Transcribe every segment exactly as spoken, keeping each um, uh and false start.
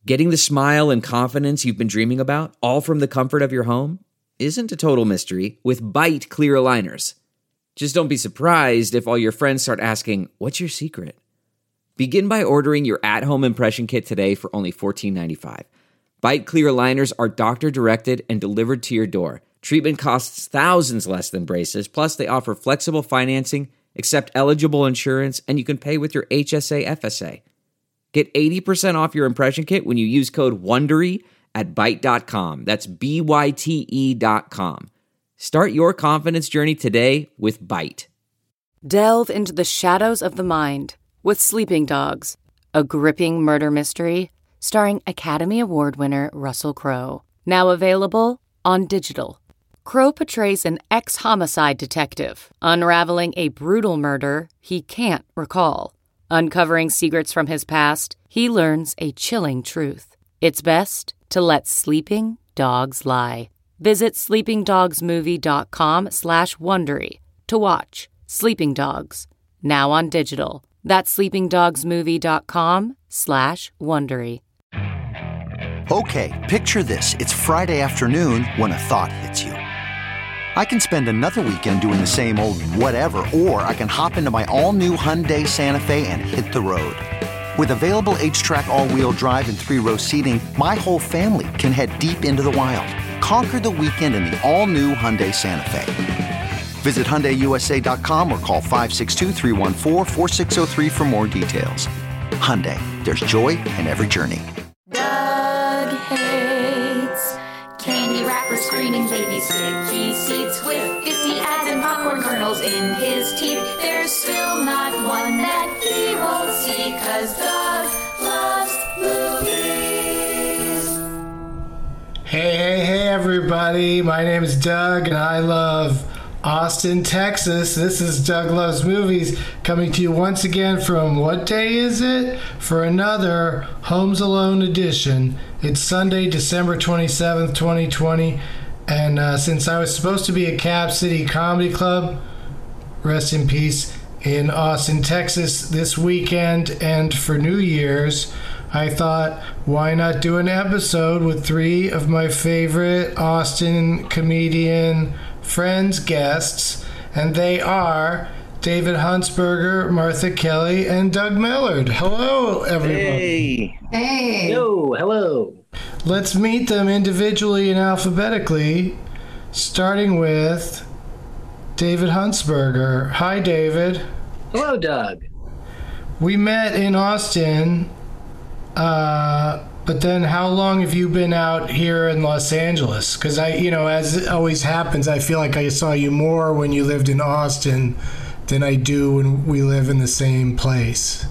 Getting the smile and confidence you've been dreaming about, all from the comfort of your home, isn't a total mystery with Byte clear aligners. Just don't be surprised if all your friends start asking, "What's your secret?" Begin by ordering your at-home impression kit today for only fourteen ninety-five. Byte clear aligners are doctor-directed and delivered to your door. Treatment costs thousands less than braces, plus they offer flexible financing, accept eligible insurance, and you can pay with your H S A F S A. Get eighty percent off your impression kit when you use code WONDERY at byte dot com. That's B Y T E dot com. Start your confidence journey today with Byte. Delve into the shadows of the mind with Sleeping Dogs, a gripping murder mystery starring Academy Award winner Russell Crowe. Now available on digital. Crowe portrays an ex-homicide detective unraveling a brutal murder he can't recall. Uncovering secrets from his past, he learns a chilling truth. It's best to let sleeping dogs lie. Visit sleepingdogsmovie.com slash Wondery to watch Sleeping Dogs, now on digital. That's sleepingdogsmovie.com slash Wondery. Okay, picture this. It's Friday afternoon when a thought hits you. I can spend another weekend doing the same old whatever, or I can hop into my all-new Hyundai Santa Fe and hit the road. With available H-Track all-wheel drive and three-row seating, my whole family can head deep into the wild. Conquer the weekend in the all-new Hyundai Santa Fe. Visit Hyundai U S A dot com or call five six two, three one four, four six zero three for more details. Hyundai, there's joy in every journey. Doug hates candy wrappers, screaming baby sticky seats with fifty ads and popcorn kernels in his teeth. There's still not one that he won't see, 'cause Doug loves movies. Hey, hey, hey, everybody. My name is Doug, and I love Austin, Texas. This is Doug Loves Movies, coming to you once again from, what day is it? For another Homes Alone edition. It's Sunday, December twenty-seventh, twenty twenty, and uh, since I was supposed to be at Cap City Comedy Club, rest in peace, in Austin, Texas this weekend and for New Year's, I thought, why not do an episode with three of my favorite Austin comedian friends, guests, and they are David Huntsberger, Martha Kelly, and Doug Millard. Hello, everyone. Hey. Hey. Hello, hello. Let's meet them individually and alphabetically, starting with David Huntsberger. Hi, David. Hello, Doug. We met in Austin, uh, but then how long have you been out here in Los Angeles? Because I, you know, as it always happens, I feel like I saw you more when you lived in Austin than I do when we live in the same place.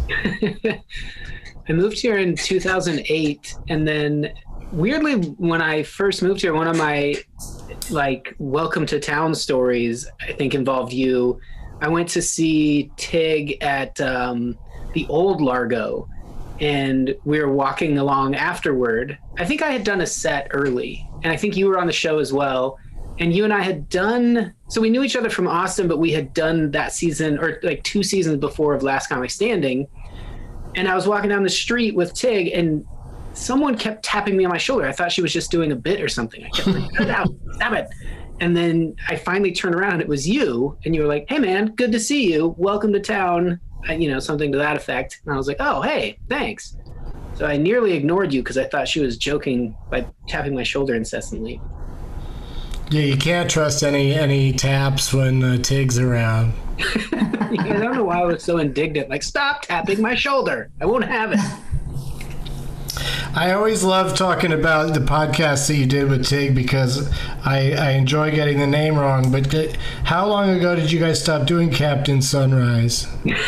I moved here in two thousand eight, and then weirdly, when I first moved here, one of my like welcome to town stories, I think, involved you. I went to see Tig at um, the old Largo, and we were walking along afterward. I think I had done a set early, and I think you were on the show as well. And you and I had done, so we knew each other from Austin, but we had done that season, or like two seasons before, of Last Comic Standing. And I was walking down the street with Tig, and someone kept tapping me on my shoulder. I thought she was just doing a bit or something. I kept like, cut it out, stop it. And then I finally turned around, and it was you. And you were like, hey, man, good to see you. Welcome to town. You know, something to that effect. And I was like, oh, hey, thanks. So I nearly ignored you because I thought she was joking by tapping my shoulder incessantly. Yeah, you can't trust any any taps when uh, Tig's around. I don't know why I was so indignant. Like, stop tapping my shoulder. I won't have it. I always love talking about the podcast that you did with Tig because I, I enjoy getting the name wrong. But th- how long ago did you guys stop doing Captain Sunrise?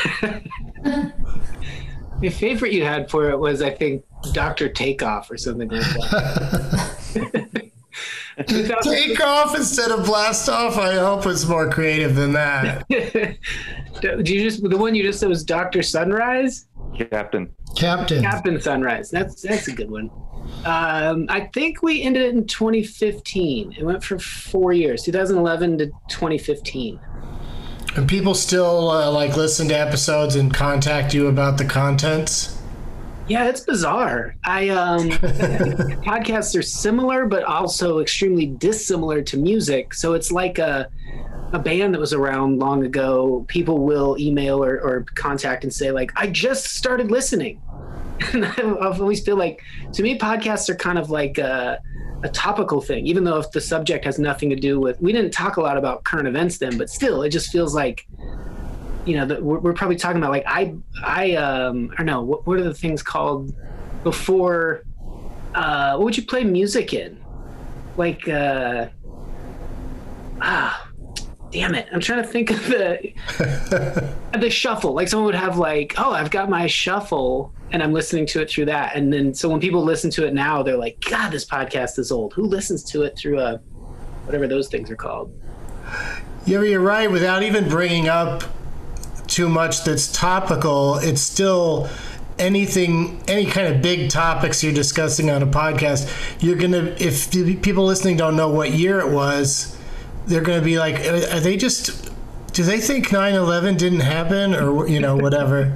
The favorite you had for it was, I think, Doctor Takeoff or something like that. Take off instead of blast off. I hope it's more creative than that. Do you just the one you just said was Doctor Sunrise? Captain. Captain. Captain Sunrise. That's that's a good one. Um, I think we ended it in twenty fifteen. It went for four years, two thousand eleven to twenty fifteen. And people still uh, like listen to episodes and contact you about the contents? Yeah, it's bizarre. I um, podcasts are similar, but also extremely dissimilar to music. So it's like a a band that was around long ago. People will email or, or contact and say like, "I just started listening," and I, I always feel like, to me, podcasts are kind of like a, a topical thing. Even though if the subject has nothing to do with, we didn't talk a lot about current events then, but still, it just feels like, you know, that we're, we're probably talking about like I, I, um, I don't know, what, what are the things called before? Uh, what would you play music in? Like, uh, ah, damn it! I'm trying to think of the the shuffle. Like someone would have like, oh, I've got my shuffle, and I'm listening to it through that. And then so when people listen to it now, they're like, God, this podcast is old. Who listens to it through a whatever those things are called? Yeah, but you're right. Without even bringing up too much that's topical, it's still anything, any kind of big topics you're discussing on a podcast, you're gonna, if people listening don't know what year it was, they're gonna be like, are they just, do they think nine eleven didn't happen, or you know, whatever?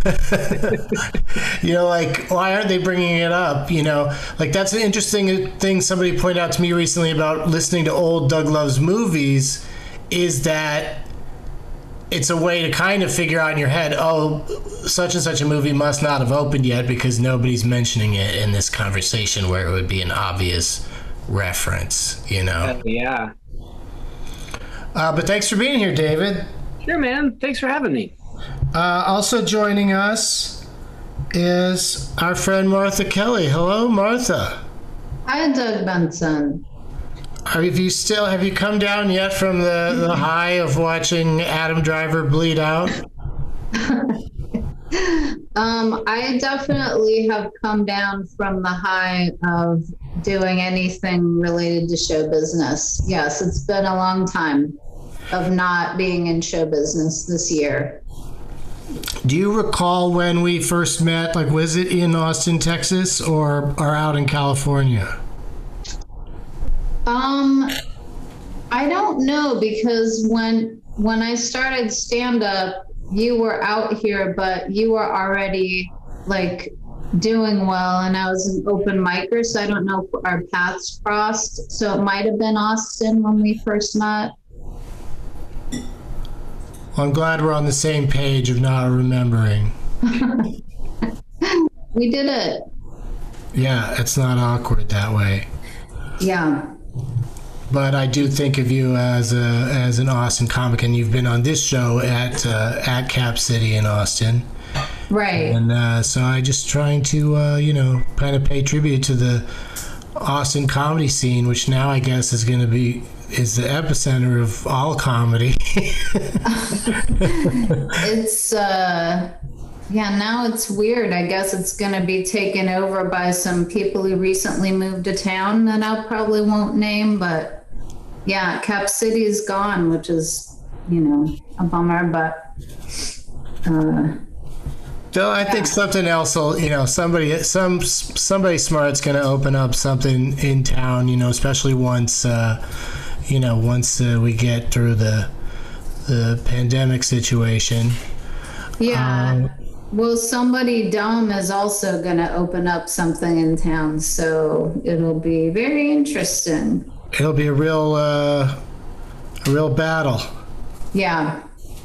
You know, like, why aren't they bringing it up? You know, like that's an interesting thing somebody pointed out to me recently about listening to old Doug Loves Movies, is that it's a way to kind of figure out in your head, oh, such and such a movie must not have opened yet because nobody's mentioning it in this conversation where it would be an obvious reference, you know? Uh, yeah. Uh, but thanks for being here, David. Sure, man. Thanks for having me. Uh, also joining us is our friend Martha Kelly. Hello, Martha. Hi, Doug Benson. Have you still have you come down yet from the, the high of watching Adam Driver bleed out? um, I definitely have come down from the high of doing anything related to show business. Yes, it's been a long time of not being in show business this year. Do you recall when we first met? Like, was it in Austin, Texas, or or out in California? Um, I don't know, because when when I started stand-up, you were out here, but you were already like doing well, and I was an open micer, so I don't know if our paths crossed. So it might have been Austin when we first met. Well, I'm glad we're on the same page of not remembering. We did it. Yeah, it's not awkward that way. Yeah. But I do think of you as a as an Austin comic, and you've been on this show at uh, at Cap City in Austin, right? And uh, so I just trying to uh, you know kind of pay tribute to the Austin comedy scene, which now I guess is going to be is the epicenter of all comedy. It's uh, yeah. Now it's weird. I guess it's going to be taken over by some people who recently moved to town that I probably won't name, but. Yeah, Cap City is gone, which is, you know, a bummer, but... Uh, so I yeah. think something else will, you know, somebody some somebody smart's going to open up something in town, you know, especially once, uh, you know, once uh, we get through the the pandemic situation. Yeah. Um, well, somebody dumb is also going to open up something in town, so it'll be very interesting. It'll be a real, uh, a real battle. Yeah.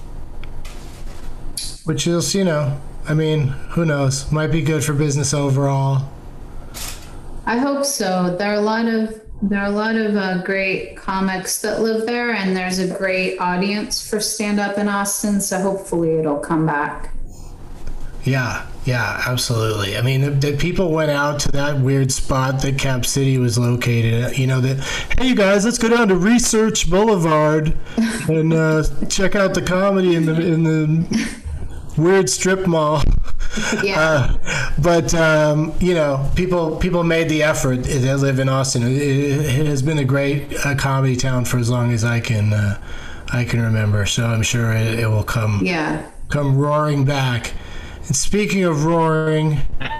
Which is, you know, I mean, who knows? Might be good for business overall. I hope so. There are a lot of there are a lot of uh, great comics that live there, and there's a great audience for stand-up in Austin. So hopefully, it'll come back. Yeah. Yeah, absolutely. I mean, the, the people went out to that weird spot that Cap City was located at. You know, that, hey, you guys, let's go down to Research Boulevard and uh, check out the comedy in the in the weird strip mall. Yeah. Uh, but, um, you know, people people made the effort that live in Austin. It, it has been a great uh, comedy town for as long as I can uh, I can remember. So I'm sure it, it will come, yeah. come roaring back. And speaking of roaring,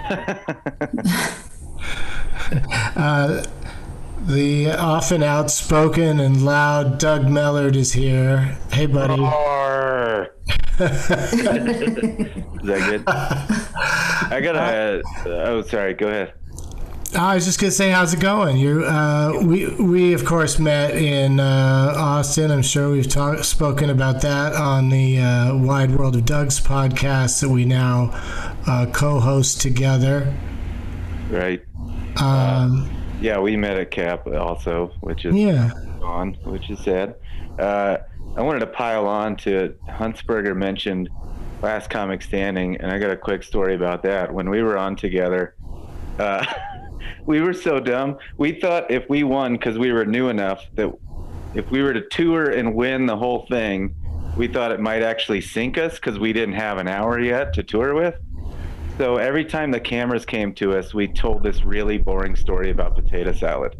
uh, the often outspoken and loud Doug Mellard is here. Hey, buddy. Roar. Is that good? I gotta. Uh, oh, sorry. Go ahead. I was just gonna say, how's it going? You, uh, we, we of course met in uh, Austin. I'm sure we've talked, spoken about that on the uh, Wide World of Doug's podcast that we now uh, co-host together. Right. Um, uh, yeah, we met at Cap also, which is yeah. gone, which is sad. Uh, I wanted to pile on to Huntsberger mentioned Last Comic Standing, and I got a quick story about that. When we were on together. Uh, We were so dumb. We thought if we won, because we were new enough, that if we were to tour and win the whole thing, we thought it might actually sink us because we didn't have an hour yet to tour with. So every time the cameras came to us, we told this really boring story about potato salad.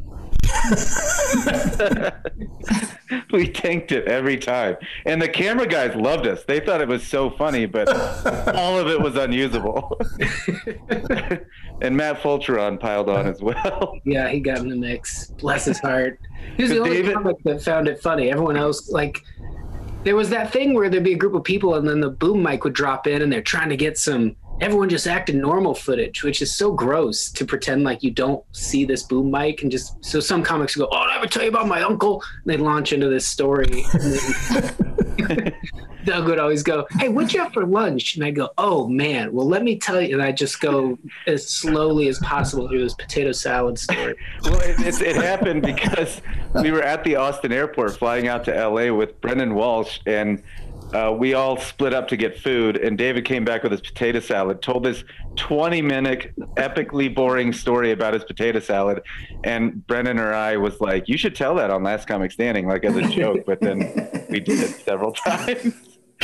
We tanked it every time. And the camera guys loved us. They thought it was so funny, but all of it was unusable. And Matt Fulcheron piled on as well. Yeah, he got in the mix. Bless his heart. He was the only David, comic that found it funny. Everyone else, like, there was that thing where there'd be a group of people and then the boom mic would drop in and they're trying to get some everyone just acted normal footage, which is so gross to pretend like you don't see this boom mic. And just so some comics go, oh, did I ever tell you about my uncle? And they launch into this story. And then Doug would always go, hey, what'd you have for lunch? And I go, oh, man, well, let me tell you. And I just go as slowly as possible through this potato salad story. Well, it, it, it happened because we were at the Austin airport flying out to L A with Brendan Walsh, and Uh, we all split up to get food, and David came back with his potato salad, told this twenty minute epically boring story about his potato salad, and Brendan or I was like, you should tell that on Last Comic Standing, like as a joke, but then we did it several times.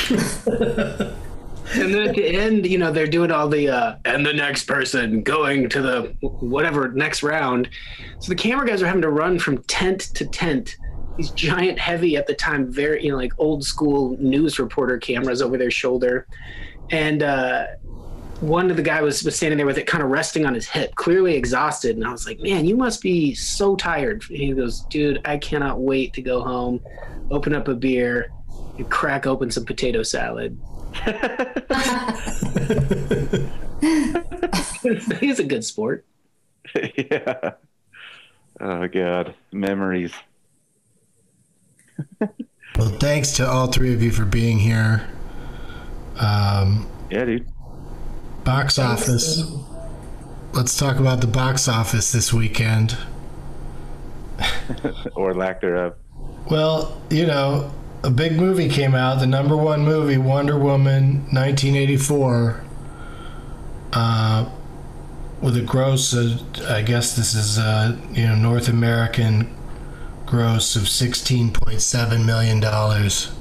And then at the end, you know, they're doing all the uh, and the next person going to the whatever next round. So the camera guys are having to run from tent to tent. These giant, heavy at the time, very, you know, like old school news reporter cameras over their shoulder. And uh, one of the guy was, was standing there with it kind of resting on his hip, clearly exhausted. And I was like, man, you must be so tired. And he goes, dude, I cannot wait to go home, open up a beer, and crack open some potato salad. He's a good sport. Yeah. Oh, God. Memories. Well, thanks to all three of you for being here. Um, yeah, dude. Box office. Let's talk about the box office this weekend. Or lack thereof. Well, you know, a big movie came out, the number one movie, Wonder Woman, nineteen eighty-four, uh, with a gross, uh, I guess this is, uh, you know, North American gross of sixteen point seven million dollars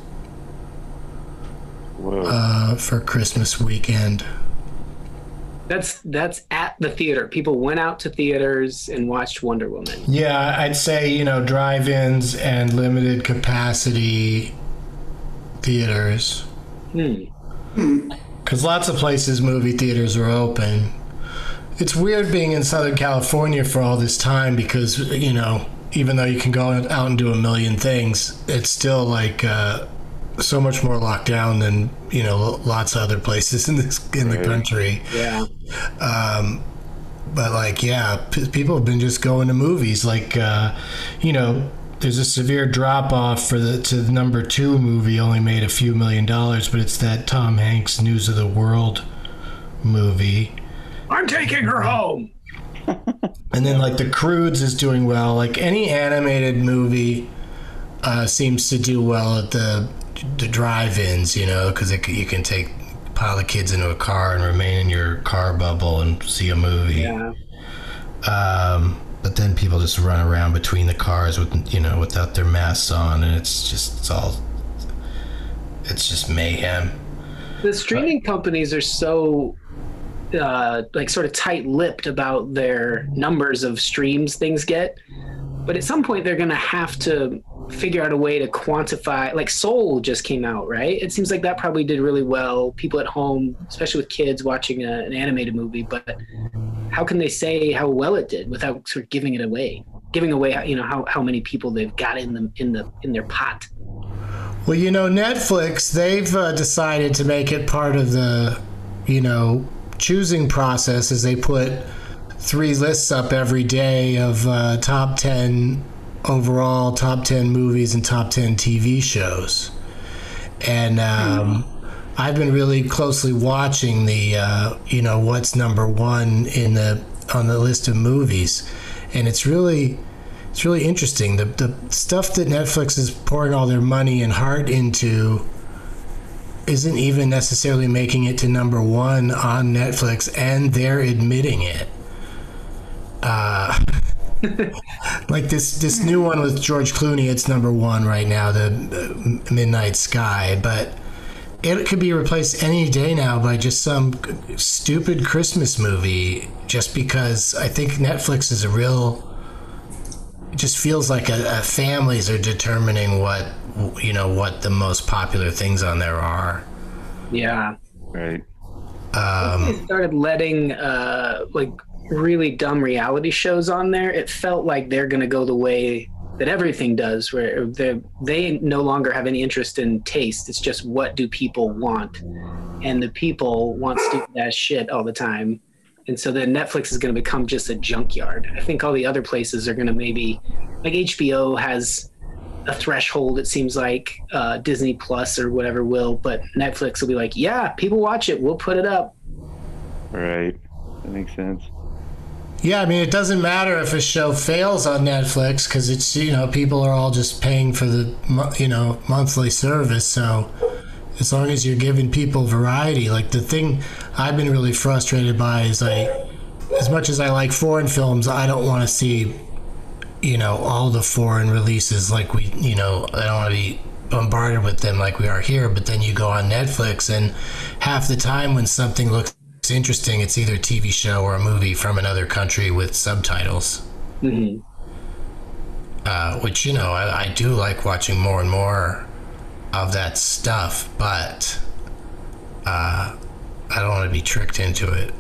uh, for Christmas weekend. That's that's at the theater. People went out to theaters and watched Wonder Woman. Yeah, I'd say, you know, drive-ins and limited capacity theaters. Hmm. Because lots of places, movie theaters are open. It's weird being in Southern California for all this time because, you know, even though you can go out and do a million things, it's still like uh, so much more locked down than, you know, lots of other places in this in right. the country. Yeah. Um, but like, yeah, p- people have been just going to movies. Like, uh, you know, there's a severe drop off for the to the number two movie, only made a few million dollars, but it's that Tom Hanks News of the World movie. I'm taking her home. And then, like, The Croods is doing well. Like, any animated movie uh, seems to do well at the the drive-ins, you know, because you can take a pile of kids into a car and remain in your car bubble and see a movie. Yeah. Um, but then people just run around between the cars with, you know, without their masks on, and it's just it's all it's just mayhem. The streaming companies are so uh, like sort of tight-lipped about their numbers of streams things get, but at some point they're going to have to figure out a way to quantify. Like Soul just came out, right? It seems like that probably did really well. People at home, especially with kids watching a, an animated movie, but how can they say how well it did without sort of giving it away, giving away, you know, how, how many people they've got in them in the in their pot? Well, you know, Netflix, they've uh, decided to make it part of the, you know, choosing process is they put three lists up every day of uh, top ten overall, top ten movies, and top ten T V shows. And um, I've been really closely watching the, uh, you know, what's number one in the on the list of movies, and it's really, it's really interesting. The the stuff that Netflix is pouring all their money and heart into isn't even necessarily making it to number one on Netflix, and they're admitting it. Uh, like this this new one with George Clooney, it's number one right now, the uh, Midnight Sky, but it could be replaced any day now by just some stupid Christmas movie, just because I think Netflix is a real, it just feels like a, a families are determining what, you know, what the most popular things on there are. Yeah. Right. Um, they started letting uh, like really dumb reality shows on there. It felt like they're going to go the way that everything does, where they they no longer have any interest in taste. It's just, what do people want? And the people want stupid ass shit all the time. And so then Netflix is going to become just a junkyard. I think all the other places are going to maybe, like H B O has a threshold, it seems like, uh, Disney Plus or whatever will, but Netflix will be like, yeah, people watch it, we'll put it up. Right. That makes sense. Yeah, I mean, it doesn't matter if a show fails on Netflix, because it's, you know, people are all just paying for the, you know, monthly service. So as long as you're giving people variety, like the thing I've been really frustrated by is, like, as much as I like foreign films, I don't want to see, you know, all the foreign releases like we, you know, I don't want to be bombarded with them like we are here. But then you go on Netflix, and half the time when something looks interesting, it's either a T V show or a movie from another country with subtitles. Mm-hmm. Uh, which, you know, I, I do like watching more and more of that stuff, but uh, I don't want to be tricked into it.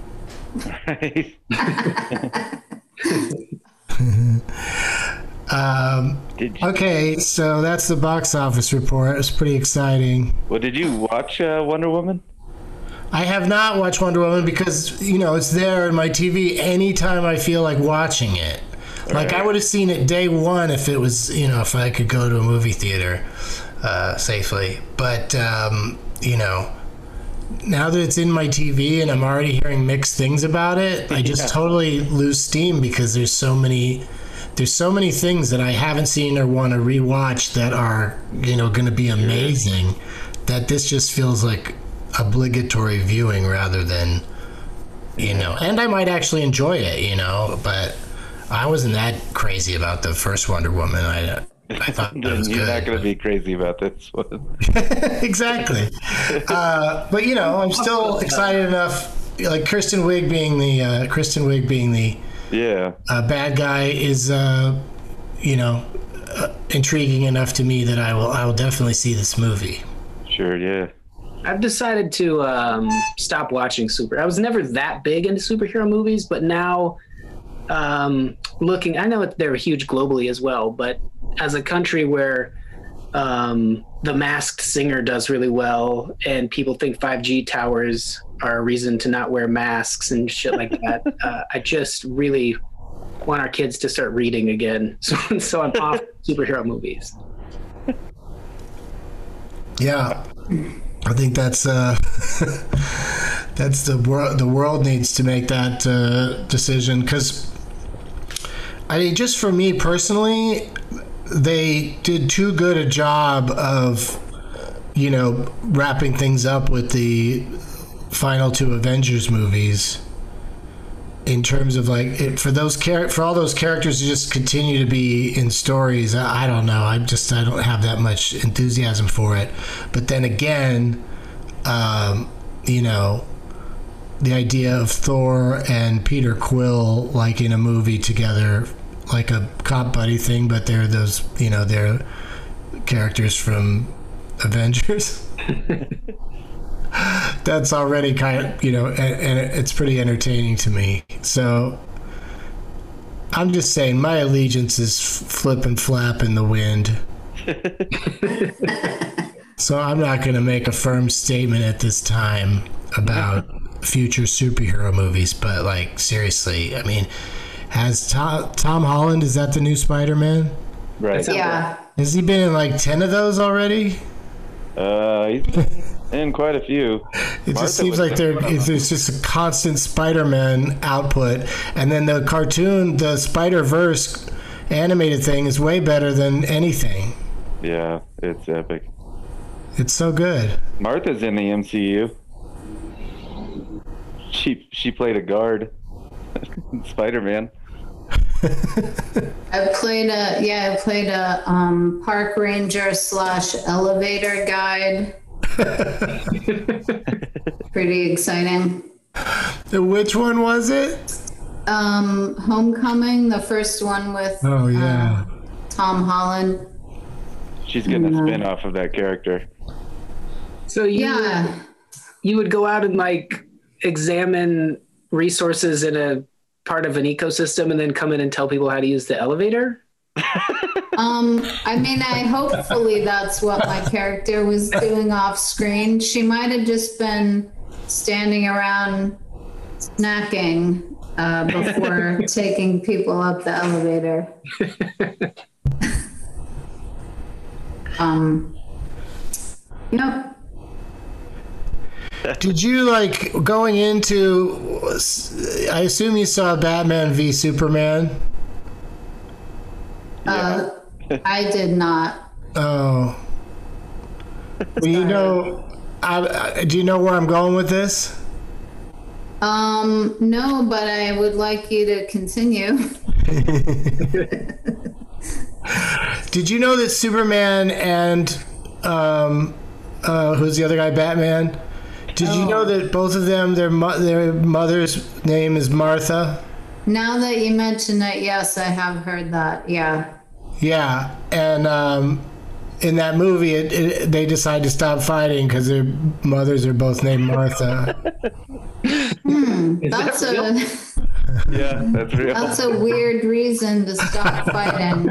um, okay, so that's the box office report. It's pretty exciting. Well, did you watch uh, Wonder Woman? I have not watched Wonder Woman because, you know, it's there on my T V anytime I feel like watching it. All like, right. I would have seen it day one if it was, you know, if I could go to a movie theater uh, safely. But, um, you know, now that it's in my T V and I'm already hearing mixed things about it, I just yeah. totally lose steam, because there's so many... There's so many things that I haven't seen or want to rewatch that are, you know, going to be amazing, that this just feels like obligatory viewing rather than, you know, and I might actually enjoy it, you know, but I wasn't that crazy about the first Wonder Woman. I, I thought it was You're good. not going to be crazy about this one. Exactly. Uh, but, you know, I'm still excited enough, like Kristen Wiig being the, uh, Kristen Wiig being the yeah uh, bad guy is, uh, you know, uh, intriguing enough to me that I will, I will definitely see this movie. Sure, yeah. I've decided to um, stop watching super. I was never that big into superhero movies, but now um, looking, I know they're huge globally as well, but as a country where um, The Masked Singer does really well, and people think five G towers are a reason to not wear masks and shit like that, uh, I just really want our kids to start reading again. So, so I'm off superhero movies. Yeah. I think that's uh, that's the world. The world needs to make that uh, decision, because I mean, just for me personally, they did too good a job of, you know, wrapping things up with the final two Avengers movies. In terms of like it, for those char- for all those characters to just continue to be in stories, I, I don't know. I just I don't have that much enthusiasm for it. But then again, um, you know, the idea of Thor and Peter Quill like in a movie together, like a cop buddy thing, but they're those, you know, they're characters from Avengers. That's already kind of, you know, and, and it's pretty entertaining to me. So I'm just saying my allegiance is flip and flap in the wind. So I'm not going to make a firm statement at this time about future superhero movies, but like seriously, I mean, has Tom, Tom Holland, is that the new Spider-Man? Right. Yeah. Has he been in like ten of those already? Uh, he's been in quite a few. It Martha just seems was like in there one of them. there's just a constant Spider-Man output, and then the cartoon, the Spider-Verse animated thing is way better than anything. Yeah, it's epic. It's so good. Martha's in the M C U. She she played a guard. Spider-Man. I played a yeah, I played a um, park ranger slash elevator guide. Pretty exciting. Which one was it? Um, Homecoming, the first one with Oh yeah. uh, Tom Holland. She's getting a Mhm. spin off of that character. So you Yeah. you would go out and like examine resources in a part of an ecosystem and then come in and tell people how to use the elevator? Um, I mean, I hopefully that's what my character was doing off screen. She might have just been standing around snacking uh, before taking people up the elevator. um, yep. Did you like going into? I assume you saw Batman v Superman. Uh, I did not. Oh. Well, you know, I, I, do you know where I'm going with this? Um, no, but I would like you to continue. Did you know that Superman and um, uh, who's the other guy, Batman? Did you know that both of them, their mo- their mother's name is Martha? Now that you mention it, yes, I have heard that. Yeah. Yeah, and um, in that movie, it, it, they decide to stop fighting because their mothers are both named Martha. Hmm, Is that's that a Yeah, that's real. that's a weird reason to stop fighting.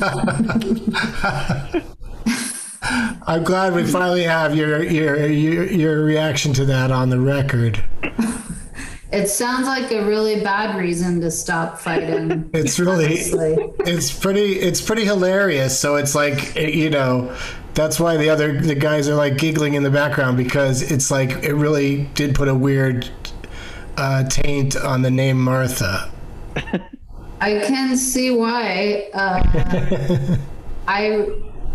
I'm glad we finally have your your your, your reaction to that on the record. It sounds like a really bad reason to stop fighting. It's really, honestly. it's pretty, it's pretty hilarious. So it's like, you know, that's why the other the guys are like giggling in the background, because it's like it really did put a weird uh, taint on the name Martha. I can see why. Uh, I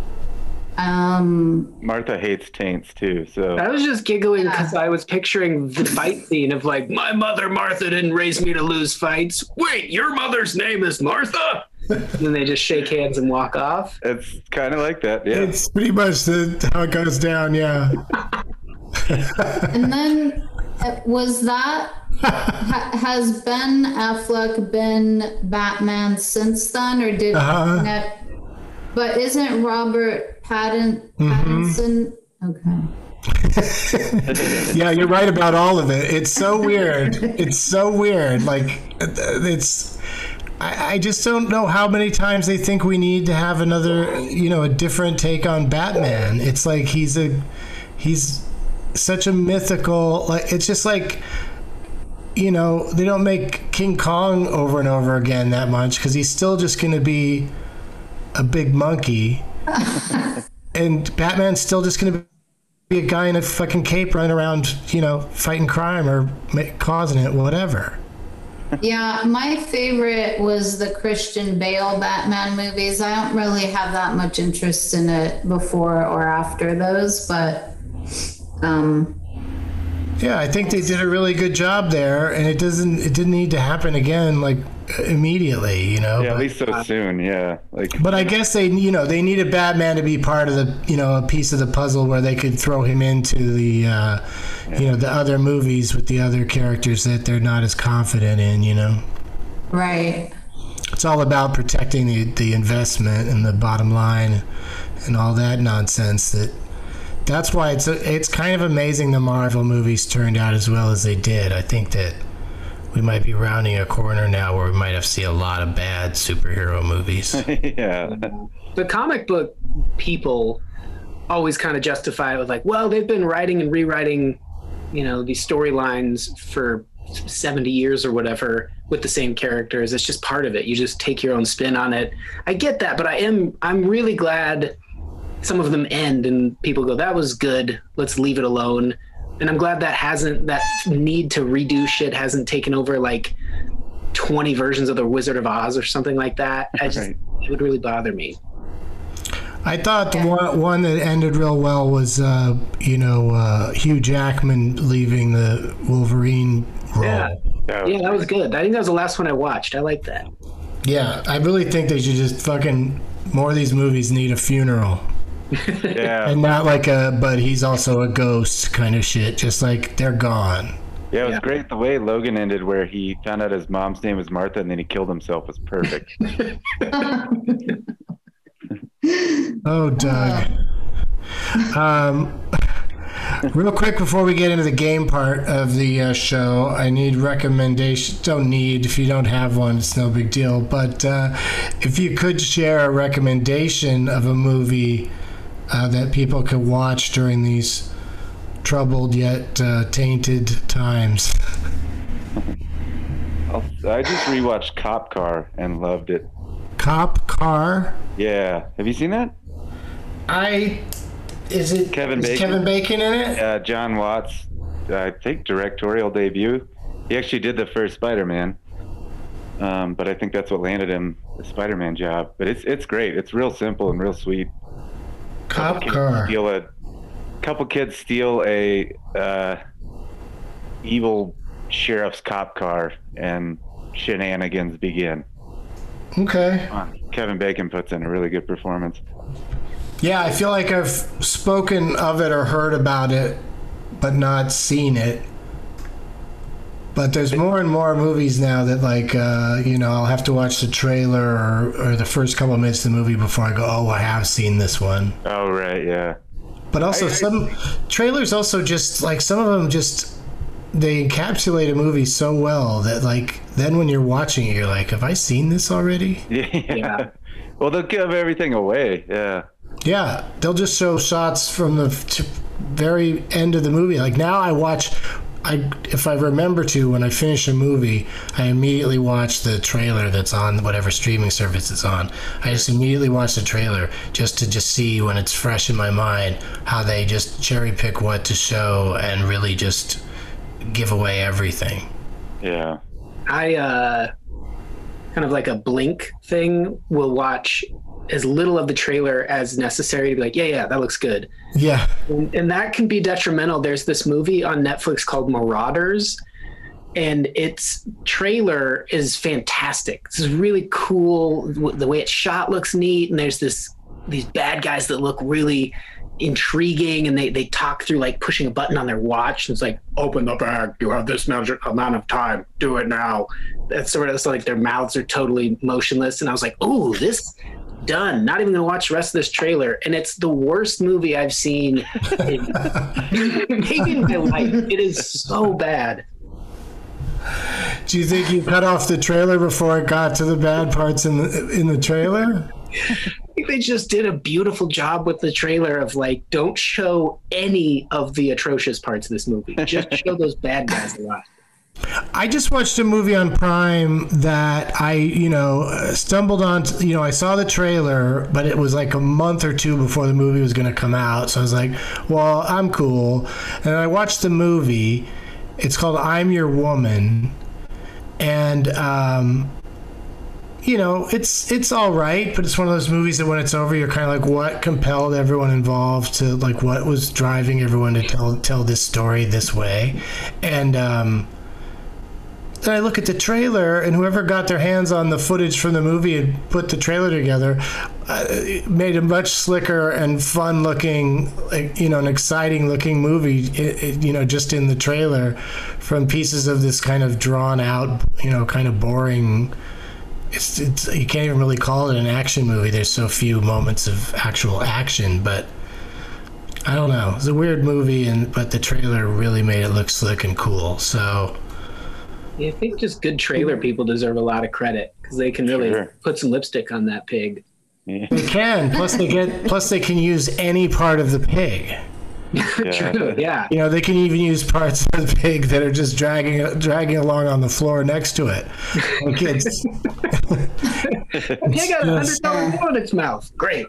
um Martha hates taints too, so I was just giggling because Yeah. I was picturing the fight scene of like, my mother Martha didn't raise me to lose fights. Wait, your mother's name is Martha? And then they just shake hands and walk off. it's kind of like that. Yeah. It's pretty much the, how it goes down. Yeah. and then uh, was that ha, has Ben Affleck been Batman since then, or did Uh-huh. no, but isn't Robert Pattin, Pattinson okay. Yeah, you're right about all of it. It's so weird. It's so weird. Like, it's. I, I just don't know how many times they think we need to have another, you know, a different take on Batman. It's like he's a, he's such a mythical. Like, it's just like, you know, they don't make King Kong over and over again that much because he's still just going to be a big monkey, and Batman's still just going to be a guy in a fucking cape running around, you know, fighting crime or ma- causing it, whatever. Yeah, my favorite was the Christian Bale Batman movies. I don't really have that much interest in it before or after those, but um Yeah, I think they did a really good job there, and it doesn't, it didn't need to happen again, like immediately, you know. Yeah, at but, least so soon. Yeah, like but I guess they, you know, they needed Batman to be part of the, you know, a piece of the puzzle where they could throw him into the, uh, you know, the other movies with the other characters that they're not as confident in, you know. right. It's all about protecting the, the investment and the bottom line and all that nonsense. That that's why it's it's kind of amazing the Marvel movies turned out as well as they did. I think that we might be rounding a corner now where we might have to see a lot of bad superhero movies. yeah, The comic book people always kind of justify it with like, well, they've been writing and rewriting you know, these storylines for seventy years or whatever with the same characters. It's just part of it. You just take your own spin on it. I get that, but I am I'm really glad some of them end and people go, that was good, let's leave it alone. And I'm glad that hasn't, that need to redo shit hasn't taken over like twenty versions of the Wizard of Oz or something like that. I just, right. It would really bother me. I thought the one, one that ended real well was, uh, you know, uh, Hugh Jackman leaving the Wolverine role. Yeah. yeah, that was good. I think that was the last one I watched. I like that. Yeah, I really think they should just fucking, more of these movies need a funeral. Yeah. And not like a, but he's also a ghost kind of shit. Just like they're gone. Yeah, it was Yeah. great. The way Logan ended, where he found out his mom's name was Martha and then he killed himself, was perfect. Oh, Doug. Um, real quick before we get into the game part of the uh, show, I need recommendations. Don't need. If you don't have one, it's no big deal. But uh, if you could share a recommendation of a movie uh, that people could watch during these troubled yet uh, tainted times. I'll, I just rewatched Cop Car and loved it. Cop Car? Yeah. Have you seen that? I... Is it Kevin is Bacon? Kevin Bacon in it? Uh, John Watts, I think directorial debut. He actually did the first Spider-Man, um, but I think that's what landed him the Spider-Man job. But it's it's great. It's real simple and real sweet. Cop Couple Car. kids steal a couple kids steal a uh, evil sheriff's cop car, and shenanigans begin. Okay. Kevin Bacon puts in a really good performance. Yeah, I feel like I've spoken of it or heard about it, but not seen it. But there's more and more movies now that, like, uh, you know, I'll have to watch the trailer or, or the first couple of minutes of the movie before I go, oh, I have seen this one. Oh, right, yeah. But also, I, I, some trailers also just, like, some of them just, they encapsulate a movie so well that, like, then when you're watching it, you're like, have I seen this already? Yeah. Yeah. Well, they'll give everything away, yeah. Yeah, they'll just show shots from the t- very end of the movie. Like now I watch, I if I remember to, when I finish a movie, I immediately watch the trailer that's on whatever streaming service it's on. I just immediately watch the trailer just to just see when it's fresh in my mind how they just cherry pick what to show and really just give away everything. Yeah. I, uh, kind of like a blink thing, will watch as little of the trailer as necessary to be like, yeah, yeah, that looks good. Yeah. And, and that can be detrimental. There's this movie on Netflix called Marauders, and its trailer is fantastic. This is really cool. The way it's shot looks neat, and there's this these bad guys that look really intriguing, and they, they talk through like pushing a button on their watch, and it's like, open the bag, you have this amount of time, do it now. That's sort of, it's like their mouths are totally motionless, and I was like, oh, this done. Not even gonna watch the rest of this trailer, and it's the worst movie I've seen in, maybe in my life. It is so bad. Do you think you cut off the trailer before it got to the bad parts in the in the trailer? I think they just did a beautiful job with the trailer of like, don't show any of the atrocious parts of this movie. Just show those bad guys a lot. I just watched a movie on Prime that I, you know, stumbled on. You know, I saw the trailer, but it was like a month or two before the movie was going to come out. So I was like, well, I'm cool. And I watched the movie. It's called I'm Your Woman. And, um, you know, it's it's all right, but it's one of those movies that when it's over, you're kind of like, what compelled everyone involved to, like, what was driving everyone to tell tell this story this way? And, um... then I look at the trailer, and whoever got their hands on the footage from the movie and put the trailer together uh, made a much slicker and fun-looking, like, you know, an exciting-looking movie, it, it, you know, just in the trailer, from pieces of this kind of drawn-out, you know, kind of boring. It's, it's you can't even really call it an action movie. There's so few moments of actual action, but I don't know. It's a weird movie, and but the trailer really made it look slick and cool. So. Yeah, I think just good trailer people deserve a lot of credit because they can really Sure. put some lipstick on that pig. Yeah. They can. Plus, they get. Plus, they can use any part of the pig. Yeah. True, yeah. You know, they can even use parts of the pig that are just dragging dragging along on the floor next to it. Like it's, The pig got a hundred dollar bill in its mouth. Great.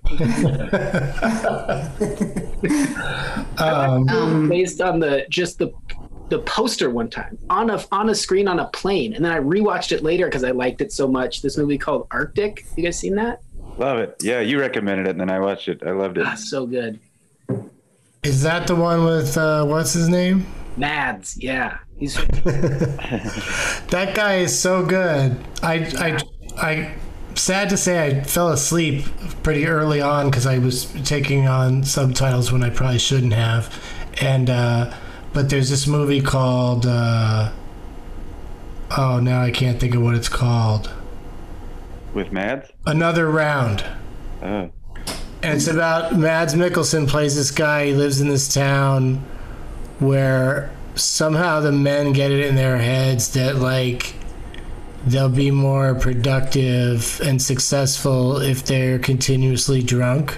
um, Um, Based on the just the the poster one time on a on a screen on a plane, and then I rewatched it later because I liked it so much. This movie called Arctic. You guys seen that? Love it. Yeah, you recommended it, and then I watched it. I loved it. Ah, so good. is that the one with uh, what's his name? Mads. Yeah, he's That guy is so good. I, I, I, sad to say, I fell asleep pretty early on because I was taking on subtitles when I probably shouldn't have. And, uh, but there's this movie called, uh, oh, now I can't think of what it's called. With Mads? Another Round. Oh. And it's about Mads Mikkelsen plays this guy. He lives in this town where somehow the men get it in their heads that like they'll be more productive and successful if they're continuously drunk.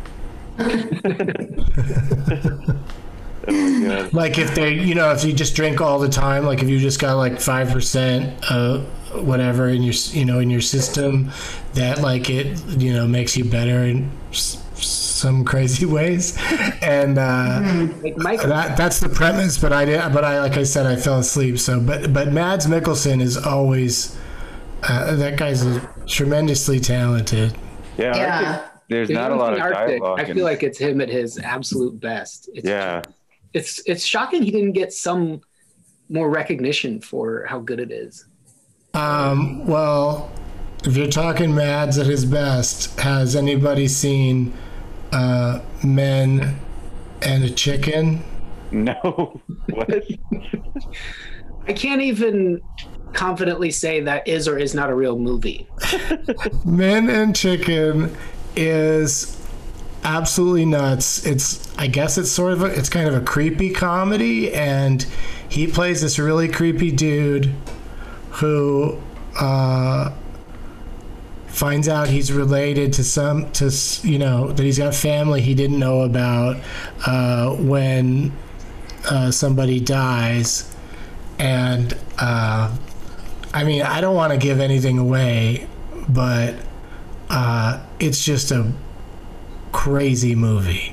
Oh my God. Like if they, you know, if you just drink all the time, like if you just got like five percent uh whatever in your, you know, in your system, that like it, you know, makes you better in s- some crazy ways. And uh like Michael. that that's the premise, but I did, but I, like I said, I fell asleep. So, but but Mads Mikkelsen is always uh, that guy's tremendously talented. Yeah. Yeah. Arctic, there's If not you a lot haven't of seen Arctic, dialogue. I in- feel like it's him at his absolute best. It's, yeah. it's it's shocking he didn't get some more recognition for how good it is. Um, well, if you're talking Mads at his best, has anybody seen uh, Men and a Chicken? No. What? I can't even confidently say that is or is not a real movie. Men and Chicken is absolutely nuts. It's, I guess it's sort of a, it's kind of a creepy comedy, and he plays this really creepy dude who uh, finds out he's related to some, to, you know, that he's got family he didn't know about uh, when uh, somebody dies. And uh, I mean, I don't want to give anything away, but uh, it's just a crazy movie.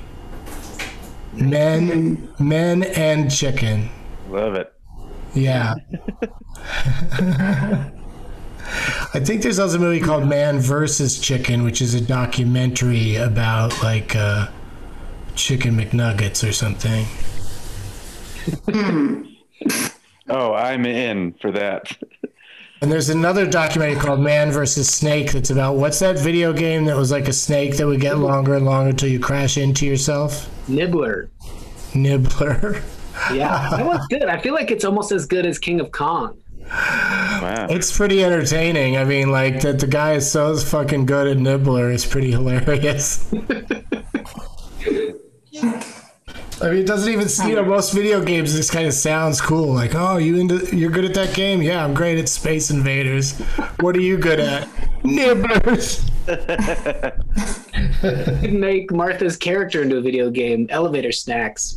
Men, Men and Chicken. Love it. Yeah. I think there's also a movie called Man versus Chicken, which is a documentary about like uh, chicken McNuggets or something. Oh, I'm in for that. And there's another documentary called Man versus Snake that's about, what's that video game that was like a snake that would get longer and longer until you crash into yourself? Nibbler. Nibbler. Yeah, that was good. I feel like it's almost as good as King of Kong. Wow. It's pretty entertaining. I mean, like, that the guy is so fucking good at Nibbler is pretty hilarious. I mean, it doesn't even, you know, most video games, this kind of sounds cool. Like, oh, you into, you're good at that game? Yeah, I'm great at Space Invaders. What are you good at? Nibblers. Could make Martha's character into a video game, Elevator Snacks.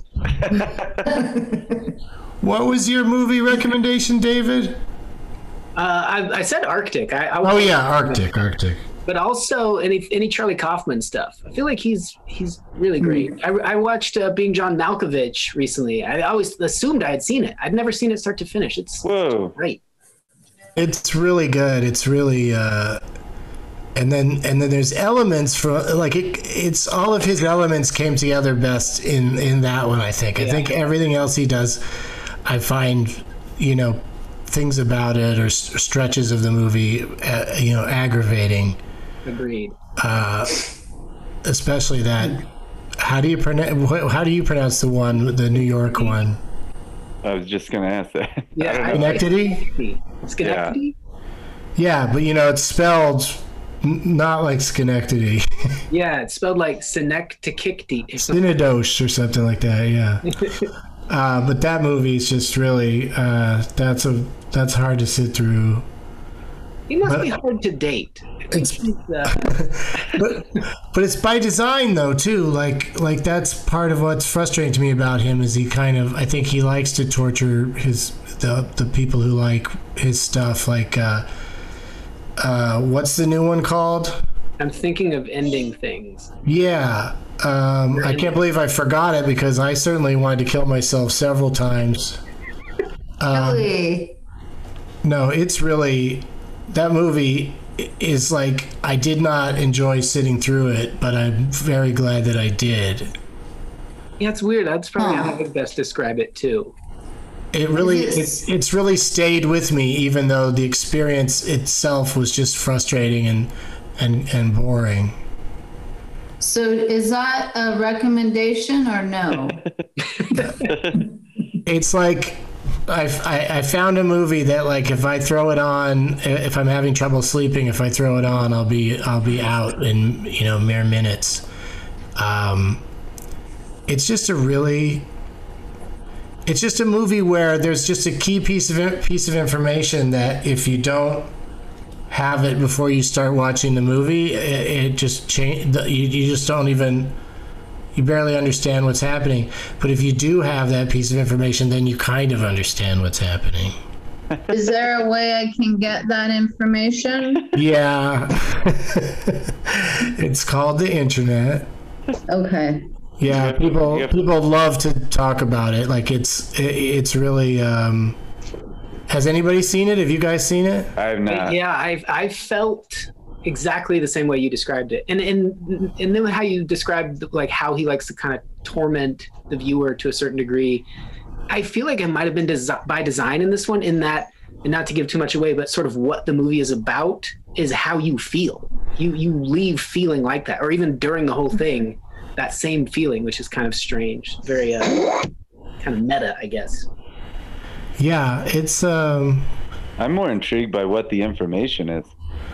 What was your movie recommendation, David? Uh, I, I said Arctic. I, I Oh, yeah, Arctic, Arctic. But also any any Charlie Kaufman stuff. I feel like he's he's really great. I, I watched uh, Being John Malkovich recently. I always assumed I had seen it. I'd never seen it start to finish. It's Whoa. great. It's really good. It's really, uh, and then and then there's elements from, like, it, it's all of his elements came together best in in that one. I think. I Yeah. think everything else he does, I find, you know, things about it or s- stretches of the movie, uh, you know, aggravating. Agreed. Uh, especially that. How do you pronounce? How do you pronounce the one, the New York one? I was just going to ask that. Yeah, I don't I- know. Schenectady? Schenectady? Yeah, but you know, it's spelled n- not like Schenectady. Yeah, it's spelled like Synecdoche. Synodosh or something like that. Yeah. uh, but that movie is just really uh, that's a that's hard to sit through. He must But- be hard to date. I think It's- he's, uh, but but it's by design though too. Like like that's part of what's frustrating to me about him is he kind of I think he likes to torture his the the people who like his stuff. Like uh, uh, what's the new one called? I'm thinking of Ending Things. Yeah, um, I can't believe I forgot it because I certainly wanted to kill myself several times. Um, Really? no, it's really that movie is like I did not enjoy sitting through it, but I'm very glad that I did. Yeah, it's weird. That's probably Huh. how I would best describe it too. It really Yes. it's it's really stayed with me, even though the experience itself was just frustrating and and and boring. So is that a recommendation or no? It's like I've, I I found a movie that like if I throw it on, if I'm having trouble sleeping, if I throw it on, I'll be I'll be out in you know mere minutes. Um, it's just a really, it's just a movie where there's just a key piece of piece of information that if you don't have it before you start watching the movie, it, it just change. You you just don't even. You barely understand what's happening. But if you do have that piece of information, then you kind of understand what's happening. Is there a way I can get that information? Yeah. It's called the internet. Okay. Yeah, people Yep. people love to talk about it. Like it's it, it's really um has anybody seen it? Have you guys seen it? I have not. Yeah, I've I felt exactly the same way you described it, and and and then how you described like how he likes to kind of torment the viewer to a certain degree. I feel like it might have been desi- by design in this one, in that, and not to give too much away, but sort of what the movie is about is how you feel. You you leave feeling like that, or even during the whole thing, that same feeling, which is kind of strange, very uh, kind of meta, I guess. Yeah, it's um I'm more intrigued by what the information is.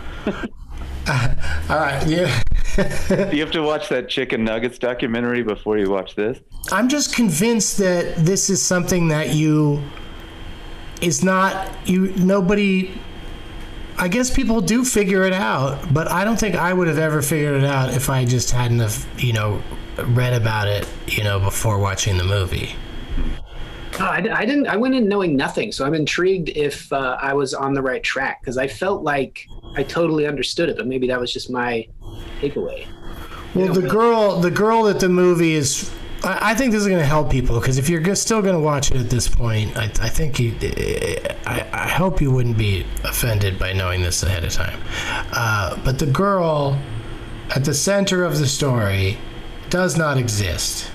all right, yeah. Do you have to watch that Chicken Nuggets documentary before you watch this? I'm just convinced that this is something that you is not you nobody I guess people do figure it out, but I don't think I would have ever figured it out if I just hadn't have, you know, read about it, you know, before watching the movie. Oh, I, I didn't. I went in knowing nothing, so I'm intrigued if uh, I was on the right track, because I felt like I totally understood it, but maybe that was just my takeaway. Well, the girl, the girl that the movie is, I, I think this is going to help people, because if you're go- still going to watch it at this point, I, I think you, I, I hope you wouldn't be offended by knowing this ahead of time. Uh, but the girl at the center of the story does not exist.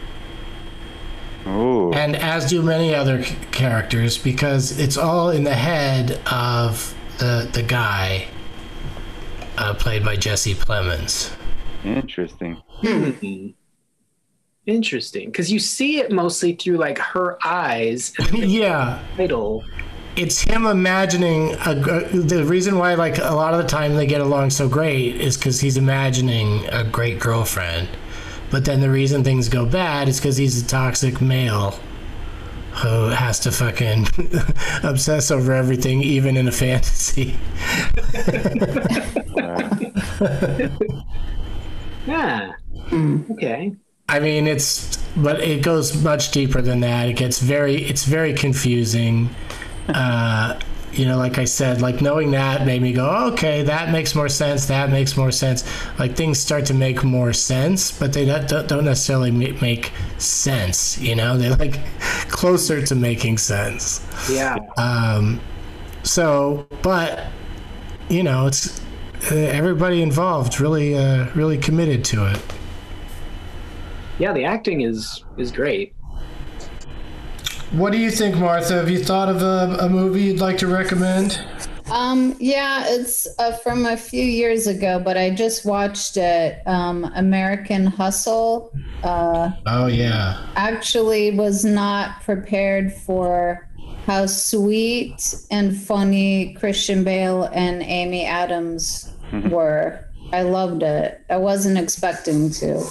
Ooh. And as do many other c- characters, because it's all in the head of the the guy uh, played by Jesse Plemons. Interesting. Interesting, because you see it mostly through like her eyes. And the Yeah, title. it's him imagining a, a, the reason why like a lot of the time they get along so great is because he's imagining a great girlfriend, but then the reason things go bad is because he's a toxic male who has to fucking obsess over everything, even in a fantasy. Yeah. Okay. I mean, it's, but it goes much deeper than that. It gets very, it's very confusing. Uh, you know, like I said, like knowing that made me go, okay, that makes more sense. That makes more sense. Like things start to make more sense, but they don't, don't necessarily ma- make sense. You know, they're like closer to making sense. Yeah. Um, so, but you know, it's uh, everybody involved really, uh, really committed to it. Yeah. The acting is is great. What do you think, Martha? Have you thought of a, a movie you'd like to recommend? Um, yeah, it's uh, from a few years ago, but I just watched it. Um, American Hustle. Uh, Oh yeah. actually was not prepared for how sweet and funny Christian Bale and Amy Adams were. I loved it. I wasn't expecting to.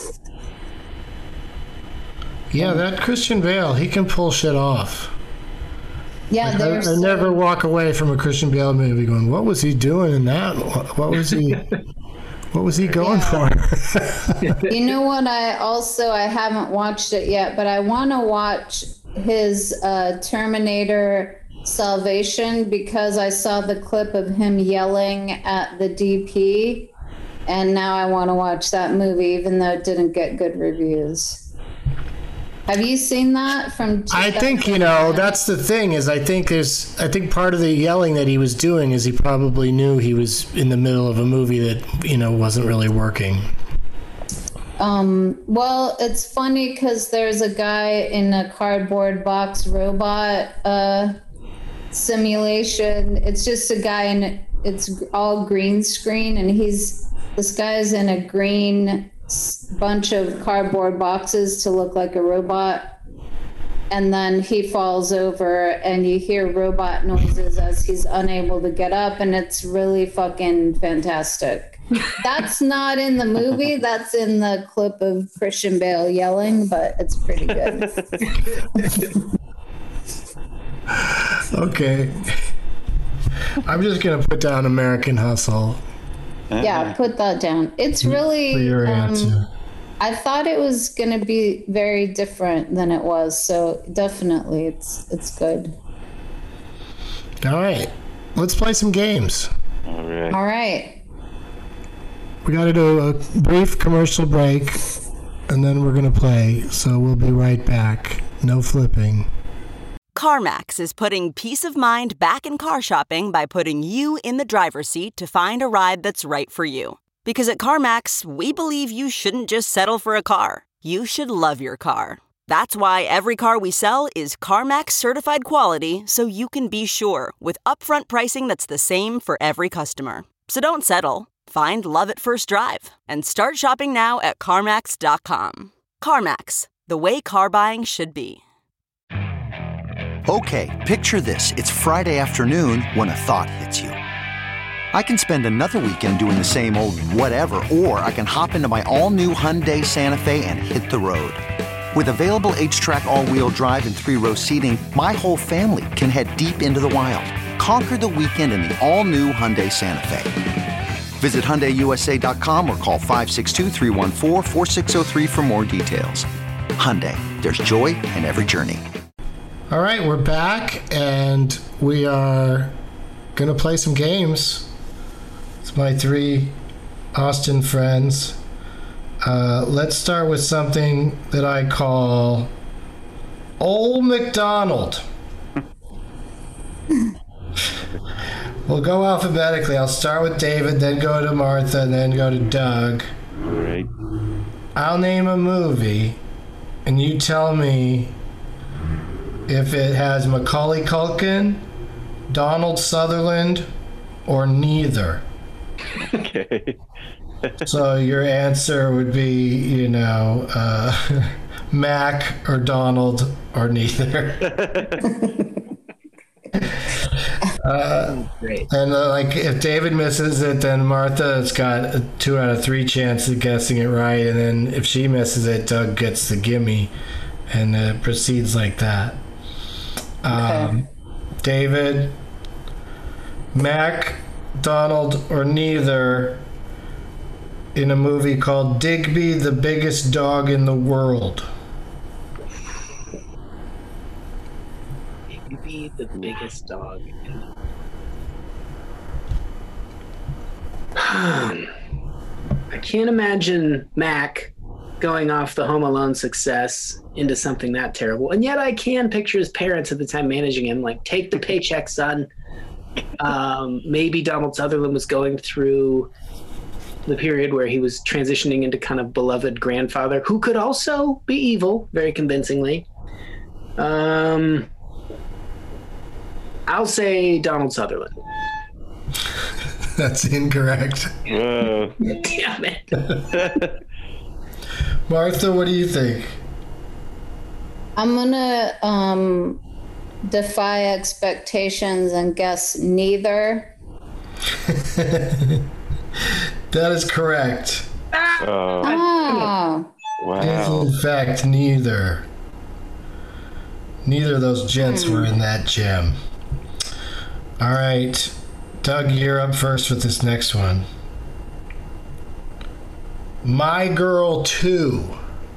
Yeah, that Christian Bale, he can pull shit off. Yeah, Like, I, there's I never walk away from a Christian Bale movie going, what was he doing in that? What, what was he What was he going Yeah. for? You know what? I also I haven't watched it yet, but I want to watch his uh, Terminator Salvation because I saw the clip of him yelling at the D P, and now I want to watch that movie, even though it didn't get good reviews. Have you seen that from? I think, you know, that's the thing is I think there's, I think part of the yelling that he was doing is he probably knew he was in the middle of a movie that, you know, wasn't really working. Um, well, it's funny because there's a guy in a cardboard box robot uh, simulation. It's just a guy and it's all green screen, and he's this guy's in a green bunch of cardboard boxes to look like a robot, and then he falls over and you hear robot noises as he's unable to get up, and it's really fucking fantastic. That's not in the movie, that's in the clip of Christian Bale yelling, but it's pretty good. Okay. I'm just gonna put down American Hustle. Yeah, put that down. It's really, For your um, answer. I thought it was going to be very different than it was. So definitely it's, it's good. All right. Let's play some games. All right. All right. We got to do a brief commercial break, and then we're going to play. So we'll be right back. No flipping. CarMax is putting peace of mind back in car shopping by putting you in the driver's seat to find a ride that's right for you. Because at CarMax, we believe you shouldn't just settle for a car. You should love your car. That's why every car we sell is CarMax certified quality, so you can be sure with upfront pricing that's the same for every customer. So don't settle. Find love at first drive and start shopping now at CarMax dot com. CarMax, the way car buying should be. Okay, picture this. It's Friday afternoon when a thought hits you. I can spend another weekend doing the same old whatever, or I can hop into my all-new Hyundai Santa Fe and hit the road. With available H-Track all-wheel drive and three-row seating, my whole family can head deep into the wild. Conquer the weekend in the all-new Hyundai Santa Fe. Visit Hyundai U S A dot com or call five six two, three one four, four six zero three for more details. Hyundai, there's joy in every journey. All right, we're back, and we are going to play some games. It's my three Austin friends. Uh, let's start with something that I call Old MacDonald. We'll go alphabetically. I'll start with David, then go to Martha, and then go to Doug. All right. I'll name a movie, and you tell me if it has Macaulay Culkin, Donald Sutherland, or neither. Okay. So your answer would be, you know, uh, Mac or Donald or neither. uh, Great. and uh, like if David misses it, then Martha's got a two out of three chance of guessing it right, and then if she misses it, Doug gets the gimme, and it proceeds like that. Um, David, Mac, Donald, or neither in a movie called Digby, the Biggest Dog in the World. Digby, the biggest dog. I can't imagine Mac going off the Home Alone success into something that terrible. And yet I can picture his parents at the time managing him, like, take the paycheck, son. Um, maybe Donald Sutherland was going through the period where he was transitioning into kind of beloved grandfather, who could also be evil, very convincingly. Um, I'll say Donald Sutherland. That's incorrect. Whoa. Damn it. Martha, what do you think? I'm gonna um, defy expectations and guess neither. That is correct. Oh, Oh, It is wow. in fact neither. Neither of those gents were in that gem. All right, Doug, you're up first with this next one. My Girl two.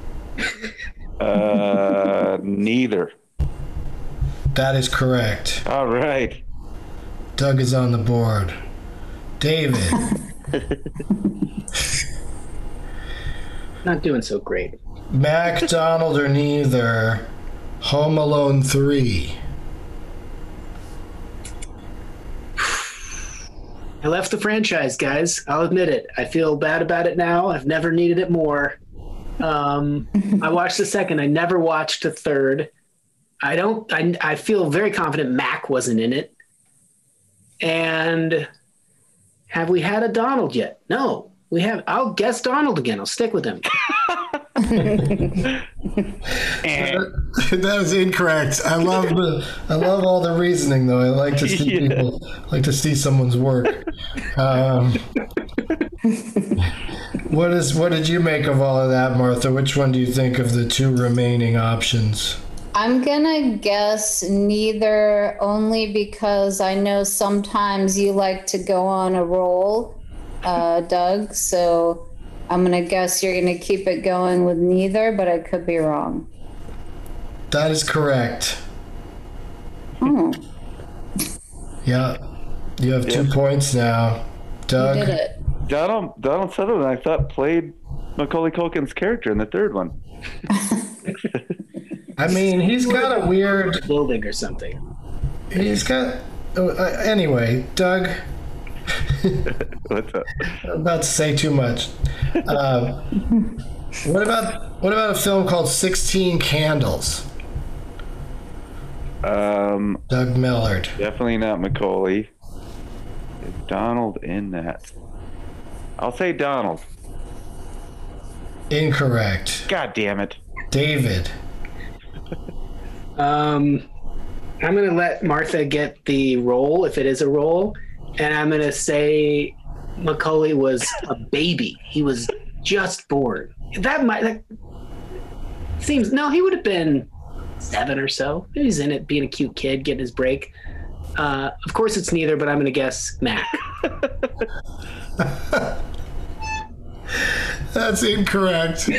Uh, neither. That is correct. All right. Doug is on the board. David. Not doing so great. MacDonald or neither. Home Alone three. I left the franchise, guys. I'll admit it. I feel bad about it now. I've never needed it more. Um, I watched the second. I never watched the third. I don't. I, I feel very confident Mac wasn't in it. And have we had a Donald yet? No, we have. I'll guess Donald again. I'll stick with him. That was incorrect. I love the. I love all the reasoning, though. I like to see Yeah. people. Like to see someone's work. Um, what is? What did you make of all of that, Martha? Which one do you think of the two remaining options? I'm gonna guess neither, only because I know sometimes you like to go on a roll, uh, Doug. So I'm gonna guess you're gonna keep it going with neither, but I could be wrong. That is correct. Oh, Yeah, you have two Yeah. points now, Doug. you did it. Donald Donald Sutherland, I thought, played Macaulay Culkin's character in the third one. I mean, he's got a weird. Building or something. He's got. Oh, uh, anyway, Doug. What's up? I'm about to say too much. Uh, what about what about a film called Sixteen Candles? Um, Doug Millard. definitely not Macaulay. Is Donald in that? I'll say Donald. Incorrect. God damn it. David. Um, I'm gonna let Martha get the role if it is a role, and I'm gonna say Macaulay was a baby. He was just born. That might that seems no. He would have been seven or so. He's in it, being a cute kid, getting his break. Uh, of course, it's neither, but I'm gonna guess Mac. That's incorrect.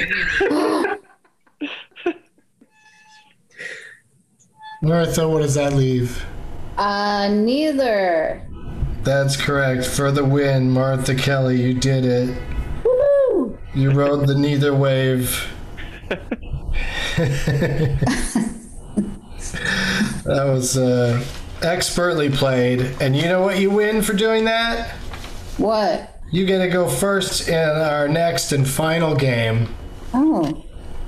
Martha, what does that leave? Uh, neither. That's correct. For the win, Martha Kelly, you did it. Woohoo! You rode the neither wave. That was uh, expertly played. And you know what you win for doing that? What? You get to go first in our next and final game. Oh.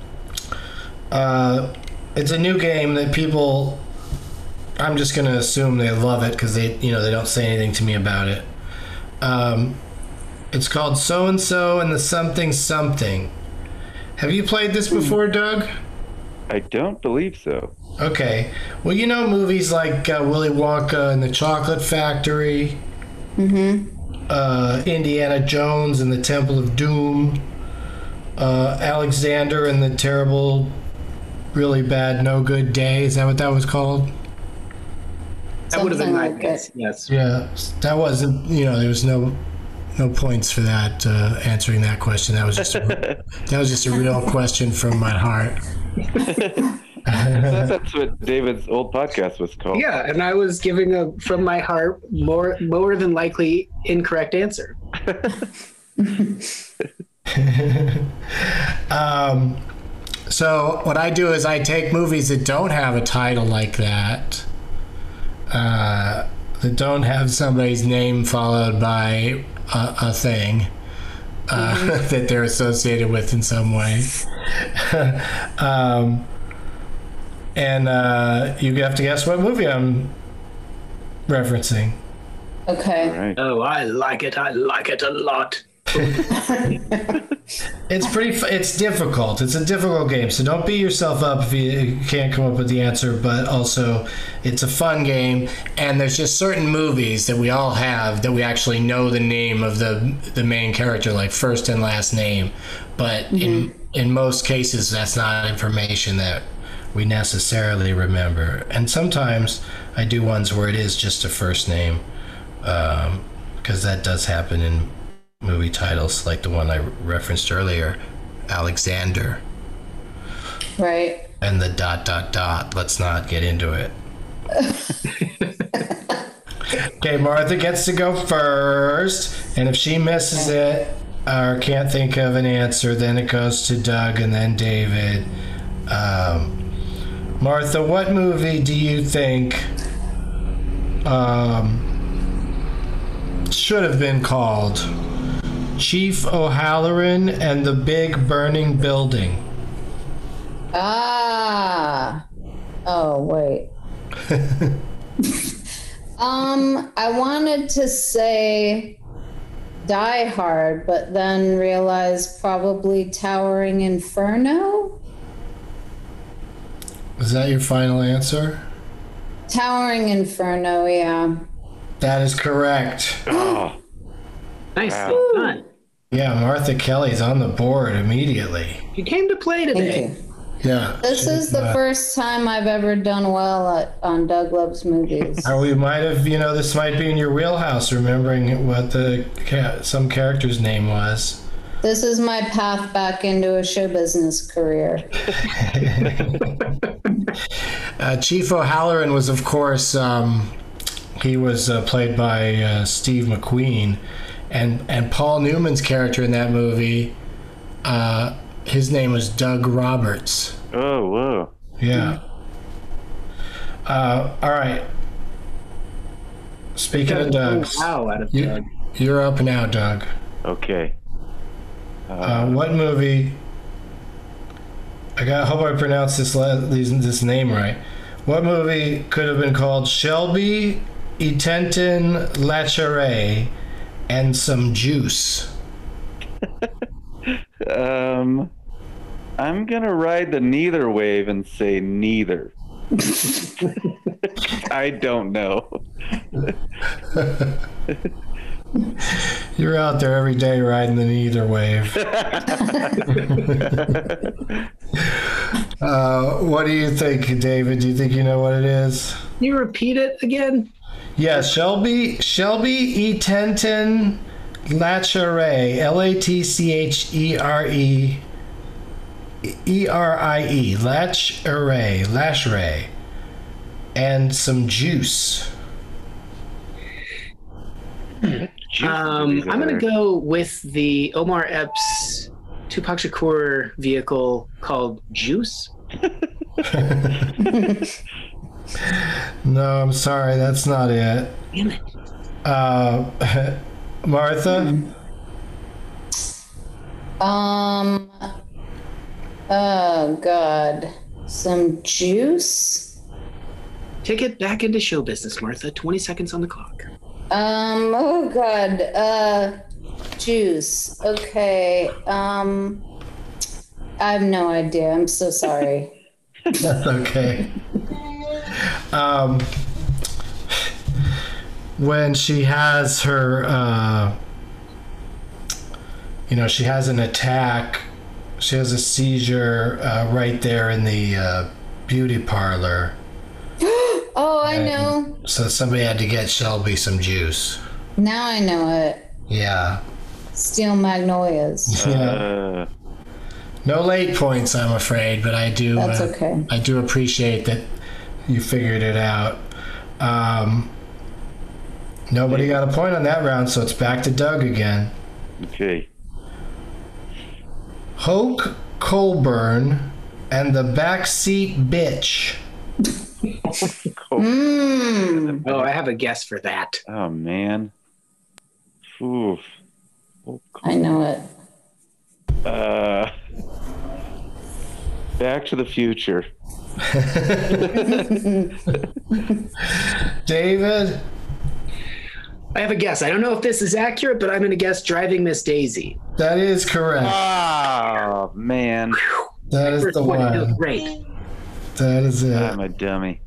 Uh, it's a new game that people, I'm just going to assume they love it because they, you know, they don't say anything to me about it. Um, it's called So and So and the Something Something. Have you played this before, Doug? I don't believe so. Okay. Well, you know movies like uh, Willy Wonka and the Chocolate Factory, Mm-hmm. uh, Indiana Jones and the Temple of Doom, uh, Alexander and the Terrible, Really Bad, No Good Day. Is that what that was called? That would have been Something my like guess. it. Yes. Yeah, that wasn't, you know, there was no no points for that, uh, answering that question. That was just a, that was just a real question from my heart. That's what David's old podcast was called. Yeah, and I was giving a from my heart more more than likely incorrect answer. um, so what I do is I take movies that don't have a title like that, uh, that don't have somebody's name followed by a, a thing uh, mm-hmm. that they're associated with in some way. um, and uh, you have to guess what movie I'm referencing. Okay. All right. Oh, I like it. I like it a lot. It's pretty. It's difficult. It's a difficult game, so don't beat yourself up if you can't come up with the answer. But also, it's a fun game, and there's just certain movies that we all have that we actually know the name of the the main character, like first and last name. But mm-hmm. in in most cases, that's not information that we necessarily remember. And sometimes I do ones where it is just a first name, um, because that does happen in movie titles, like the one I referenced earlier, Alexander. Right. And the dot, dot, dot. Let's not get into it. Okay, Martha gets to go first. And if she misses it or can't think of an answer, then it goes to Doug and then David. Um, Martha, what movie do you think um, should have been called Chief O'Halloran and the Big Burning Building? Ah. Oh, wait. um, I wanted to say Die Hard, but then realized probably Towering Inferno? Is that your final answer? Towering Inferno, yeah. That is correct. Oh, Nicely Wow. done. Yeah, Martha Kelly's on the board immediately. You came to play today. Thank you. Yeah. This is the Uh, first time I've ever done well at, on Doug Loves Movies. Or we might have, you know, this might be in your wheelhouse, remembering what the ca- some character's name was. This is my path back into a show business career. uh, Chief O'Halloran was, of course, um, he was uh, played by uh, Steve McQueen, and and Paul Newman's character in that movie, uh, his name was Doug Roberts. Oh, whoa. Yeah. Uh, all right. Speaking of Doug's, Wow, out of you, Doug. you're up now, Doug. Okay. Uh, what movie? I got. Hope I pronounced this la- these, this name right. What movie could have been called Shelby, Etenton, Lacharay, and some juice? Um, I'm gonna ride the neither wave and say neither. I don't know. You're out there every day riding the neither wave. uh, what do you think, David? Do you think you know what it is? Can you repeat it again? Yeah, Shelby Shelby Etenton Lacharay, L A T C H E R E E R I E, Lacharay, Lacharay, and some juice. Um, I'm going to go with the Omar Epps Tupac Shakur vehicle called Juice. No, I'm sorry, that's not it. Damn it. Uh, Martha? Um, oh, God. Some juice? Take it back into show business, Martha. twenty seconds on the clock. Um, oh, God. Uh, juice. Okay. Um, I have no idea. I'm so sorry. That's okay. Um, when she has her, uh, you know, she has an attack, she has a seizure uh, right there in the uh, beauty parlor. Oh, I And know. So somebody had to get Shelby some juice. Now I know it. Yeah. Steel Magnolias. Yeah. Uh, No late points, I'm afraid, but I do. That's uh, okay. I do appreciate that you figured it out. Um, nobody got a point on that round, so it's back to Doug again. okay. Hoke Colburn and the Backseat Bitch. Mmm. Oh, I have a guess for that. Oh man. Oof. I know it. Uh, Back to the Future. David? I have a guess. I don't know if this is accurate, but I'm going to guess Driving Miss Daisy. That is correct. Oh man. That is First the one, it was one. great. That is it. I'm a dummy.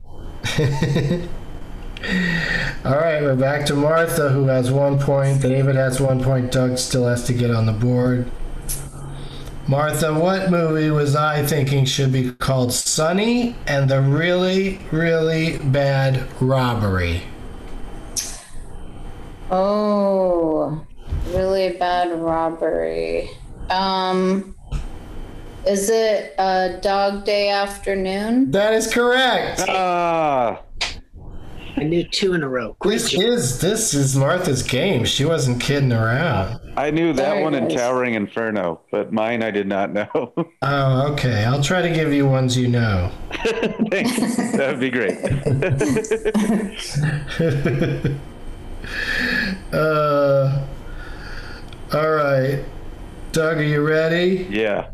All right, we're back to Martha, who has one point. David has one point. Doug still has to get on the board. Martha, what movie was I thinking should be called Sonny and the Really, Really Bad Robbery? Oh, really bad robbery. Um, is it a Dog Day Afternoon? That is correct. Ah. I knew two in a row. Great This job. is this is Martha's game. She wasn't kidding around. I knew that Very one in nice. Towering Inferno, but mine I did not know. Oh, okay. I'll try to give you ones you know. Thanks. That would be great. uh, all right. Doug, are you ready? Yeah.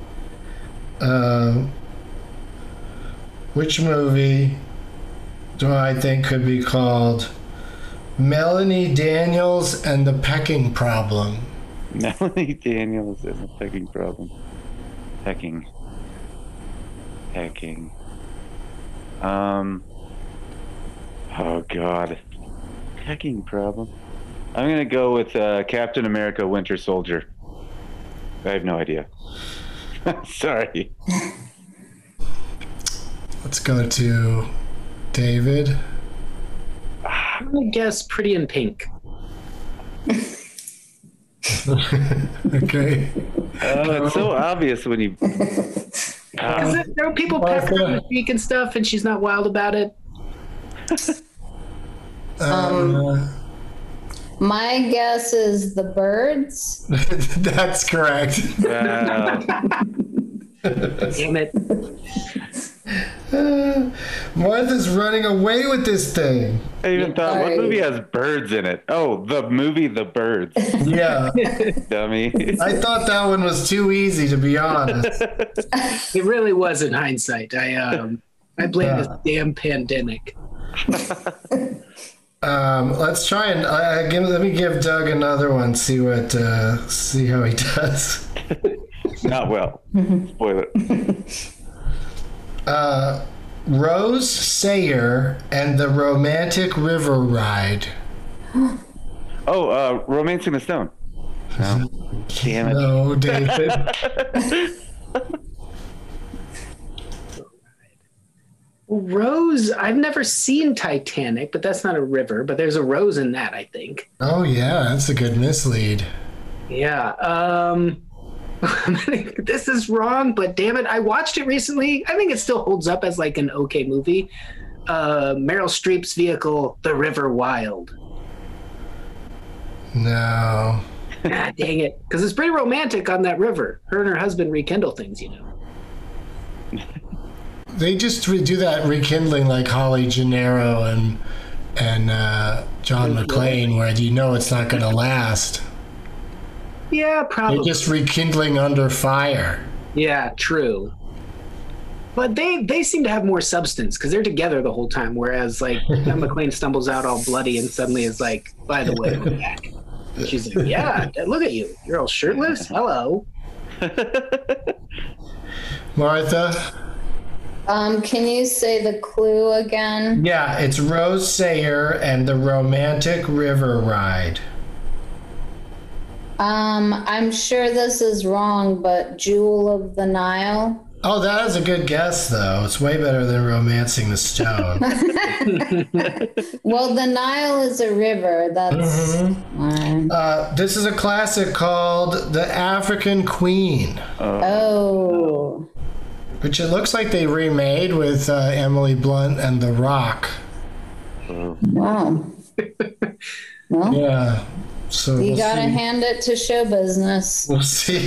Uh, which movie do I think could be called Melanie Daniels and the Pecking Problem? Melanie Daniels and the pecking problem. Pecking. Pecking. Um. Oh, God. Pecking problem. I'm going to go with uh, Captain America Winter Soldier. I have no idea. Sorry. Let's go to David. I'm gonna guess Pretty in Pink. Okay. Oh, it's so obvious when you. Is Ah. it, there are people Well, pecking her on yeah. the cheek and stuff, and she's not wild about it. Uh, My guess is The Birds. that's correct. Wow. Damn it. Martha's running away with this thing. I even thought, what Sorry. movie has birds in it? Oh, the movie The Birds. Yeah. Dummy. I thought that one was too easy, to be honest. It really was in hindsight. I um I blame this damn pandemic. Um, let's try and I, I give, let me give Doug another one. See what uh, see how he does. Not well. Spoil it. Uh, Rose Sayer and the Romantic River Ride. Oh, uh, Romancing the Stone. No. Damn it. No, David. Rose, I've never seen Titanic, but that's not a river, but there's a rose in that, I think. Oh yeah, that's a good mislead. Yeah. Um this is wrong, but damn it, I watched it recently. I think it still holds up as like an okay movie. Uh Meryl Streep's vehicle, The River Wild. No. Ah, dang it. Because it's pretty romantic on that river. Her and her husband rekindle things, you know. They just re- do that rekindling like Holly Gennaro and and uh, John McClane, where you know it's not going to last. Yeah, They're probably. just rekindling under fire. Yeah, true. But they they seem to have more substance because they're together the whole time. Whereas like John McClane stumbles out all bloody and suddenly is like, by the way, we're back. And she's like, yeah, look at you. You're all shirtless. Hello. Martha? Um, can you say the clue again? Yeah, it's Rose Sayer and the Romantic River Ride. Um, I'm sure this is wrong, but Jewel of the Nile. Oh, that is a good guess, though. It's way better than Romancing the Stone. Well, the Nile is a river. That's fine. uh, this is a classic called The African Queen, Oh. which it looks like they remade with uh, Emily Blunt and The Rock. Wow. Well, Yeah. So you we'll gotta see. hand it to show business. We'll see.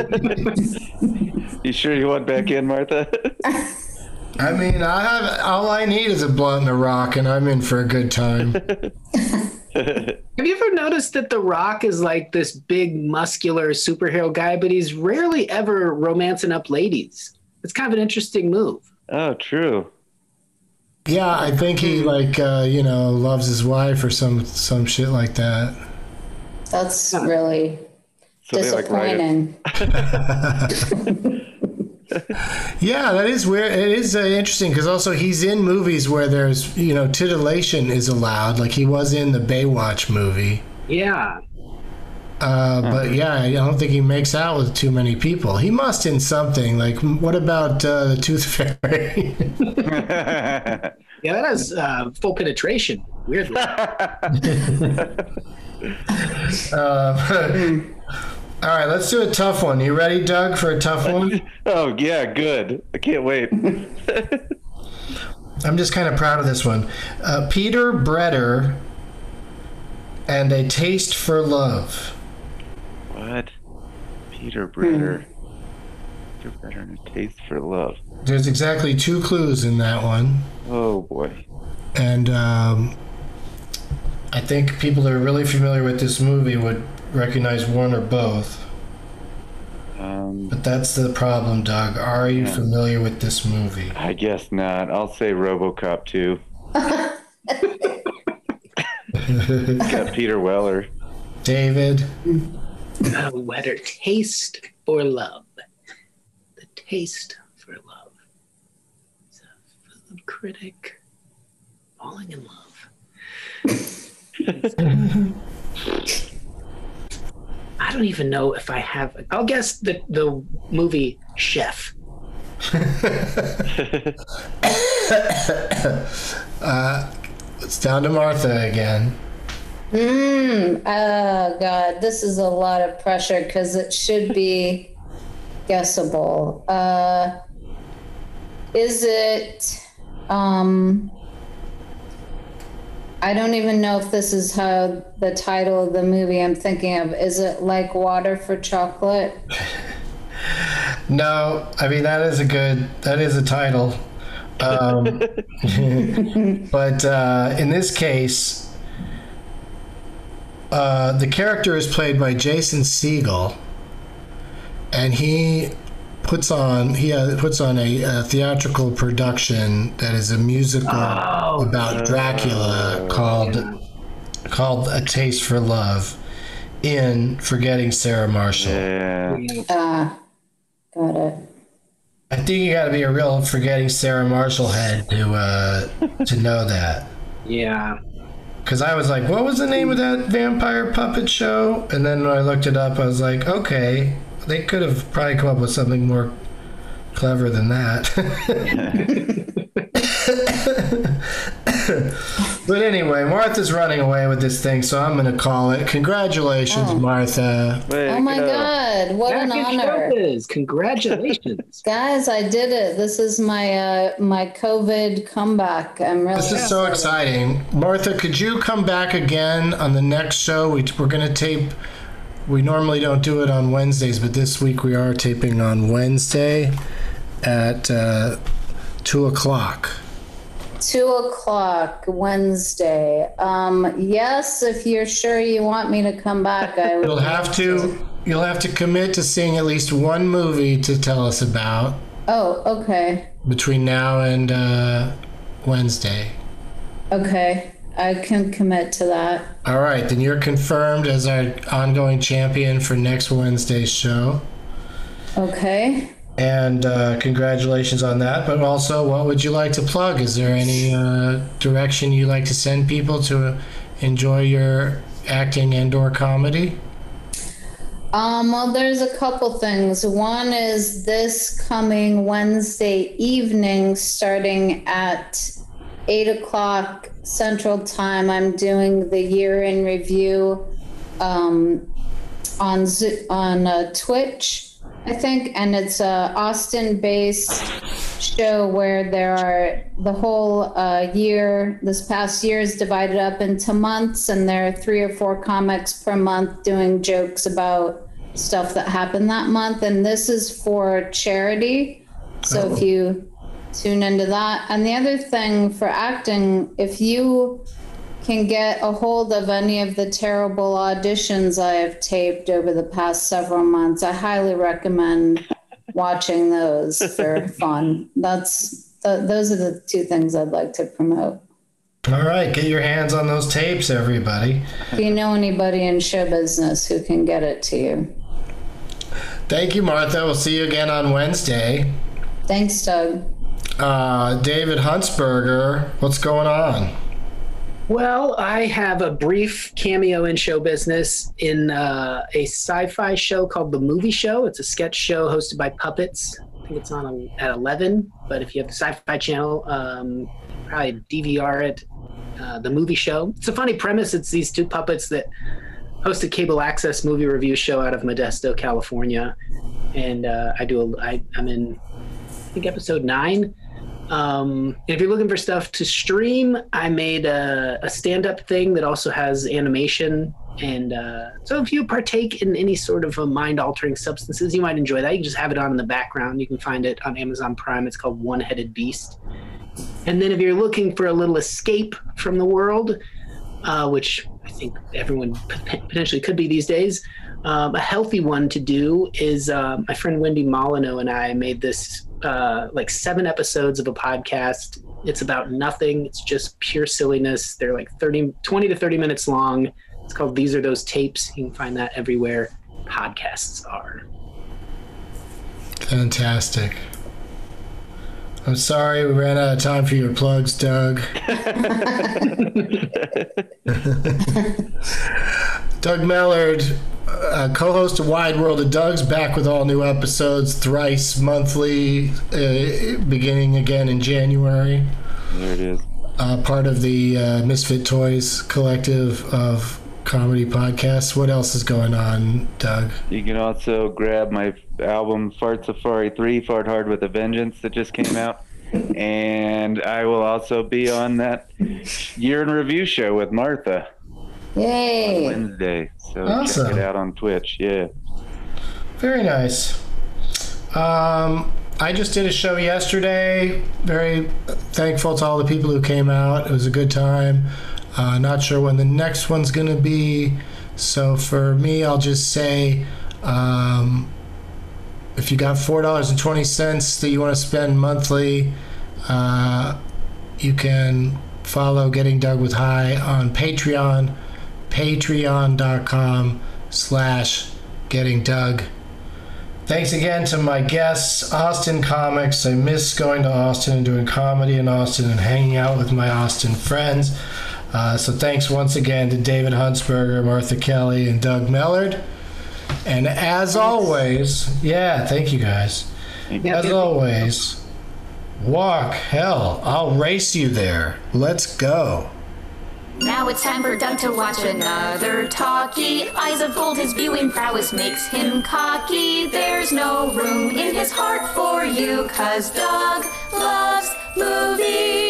You sure you want back in, Martha? I mean, I have all I need is a blunt and a rock, and I'm in for a good time. Have you ever noticed that The Rock is like this big, muscular superhero guy, but he's rarely ever romancing up ladies? It's kind of an interesting move. Oh, true. Yeah, I think he like uh, you know loves his wife or some some shit like that. That's really So they like write it. disappointing. Yeah, that is weird. It is uh, interesting because also he's in movies where there's you know titillation is allowed, like he was in the Baywatch movie. Yeah. Uh, but yeah, I don't think he makes out with too many people. He must in something. Like, what about uh, the Tooth Fairy? Yeah, that has uh, full penetration, weirdly. Uh, all right, let's do a tough one. You ready, Doug, for a tough one? Oh, yeah, good. I can't wait. I'm just kind of proud of this one. Uh, Peter Bretter and A Taste for Love. What? Peter Bretter. Peter Bretter and A Taste for Love. There's exactly two clues in that one. Oh, boy. And um, I think people that are really familiar with this movie would recognize one or both. Um, but that's the problem, Doug. Are you yeah. familiar with this movie? I guess not. I'll say RoboCop two. It's got Peter Weller. David? A wetter taste for love. The taste for love. It's a film critic falling in love. I don't even know if I have. I'll guess the the movie Chef. uh, it's down to Martha again. Mm, oh, God. This is a lot of pressure because it should be guessable. Uh, is it... Um, I don't even know if this is how the title of the movie I'm thinking of. Is it Like Water for Chocolate? No, I mean, that is a good, that is a title. Um, but uh, in this case, uh, the character is played by Jason Segel, and he puts on he uh, puts on a, a theatrical production that is a musical oh, about Dracula called called A Taste for Love in Forgetting Sarah Marshall. Yeah. Ah, got it. I think you got to be a real Forgetting Sarah Marshall head to uh, to know that. Yeah. Because I was like, what was the name of that vampire puppet show? And then when I looked it up, I was like, okay, they could have probably come up with something more clever than that. But anyway, Martha's running away with this thing, so I'm going to call it. Congratulations, oh. Martha. Way oh my go. God, what Back an honor. Congratulations. Guys, I did it. This is my uh, my COVID comeback. I'm really This is so exciting. Martha, could you come back again on the next show? We, we're going to tape... We normally don't do it on Wednesdays, but this week we are taping on Wednesday at uh, two o'clock. Two o'clock Wednesday. Um, yes, if you're sure you want me to come back, I would. You'll have to. You'll have to commit to seeing at least one movie to tell us about. Oh, okay. Between now and uh, Wednesday. Okay. I can commit to that. All right, then you're confirmed as our ongoing champion for next Wednesday's show. Okay. And uh, congratulations on that. But also, what would you like to plug? Is there any uh, direction you like to send people to enjoy your acting and or comedy? Um, well, there's a couple things. One is this coming Wednesday evening, starting at eight o'clock Central Time, I'm doing the year in review um, on on uh, Twitch, I think, and it's a Austin-based show where there are the whole uh, year. This past year is divided up into months, and there are three or four comics per month doing jokes about stuff that happened that month. And this is for charity, so oh. if you tune into that. And the other thing for acting, if you can get a hold of any of the terrible auditions I have taped over the past several months, I highly recommend watching those for fun. That's th- those are the two things I'd like to promote. All right, get your hands on those tapes, everybody. Do you know anybody in show business who can get it to you? Thank you, Martha. We'll see you again on Wednesday. Thanks, Doug. Uh, David Huntsberger, what's going on? Well, I have a brief cameo in show business in uh, a sci-fi show called The Movie Show. It's a sketch show hosted by puppets. I think it's on a, at eleven, but if you have the Sci-Fi Channel, um, probably D V R it. Uh, the Movie Show. It's a funny premise. It's these two puppets that host a cable access movie review show out of Modesto, California. And uh, I do a, I, I'm in, I think, episode nine. Um, if you're looking for stuff to stream, I made a, a stand-up thing that also has animation. And uh, so if you partake in any sort of a mind-altering substances, you might enjoy that. You can just have it on in the background. You can find it on Amazon Prime. It's called One-Headed Beast. And then if you're looking for a little escape from the world, uh, which I think everyone potentially could be these days, um, a healthy one to do is uh, my friend Wendy Molyneux and I made this uh, like seven episodes of a podcast. It's about nothing. It's just pure silliness. They're like thirty, twenty to thirty minutes long. It's called These Are Those Tapes. You can find that everywhere podcasts are. Fantastic. I'm sorry we ran out of time for your plugs, Doug. Doug Mellard, uh, co-host of Wide World of Doug's, back with all new episodes thrice monthly, uh, beginning again in January. There it is. Uh, part of the uh, Misfit Toys collective of comedy podcasts. What else is going on, Doug? You can also grab my album Fart Safari three, Fart Hard with a Vengeance, that just came out. And I will also be on that Year in Review show with Martha. Yay! On Wednesday. So Awesome. check it out on Twitch. Yeah. Very nice. Um, I just did a show yesterday. Very thankful to all the people who came out. It was a good time. Uh, not sure when the next one's going to be. So for me, I'll just say, um, if you got four dollars and twenty cents that you want to spend monthly, uh, you can follow Getting Doug with High on Patreon, patreon.com slash Getting Doug. Thanks again to my guests, Austin Comics. I miss going to Austin and doing comedy in Austin and hanging out with my Austin friends. Uh, so thanks once again to David Huntsberger, Martha Kelly, and Doug Mellard. And as thanks. always, yeah, thank you guys. As always, walk, hell, I'll race you there. Let's go. Now it's time for Doug to watch another talkie. Eyes of gold, his viewing prowess makes him cocky. There's no room in his heart for you, 'cause Doug loves movies.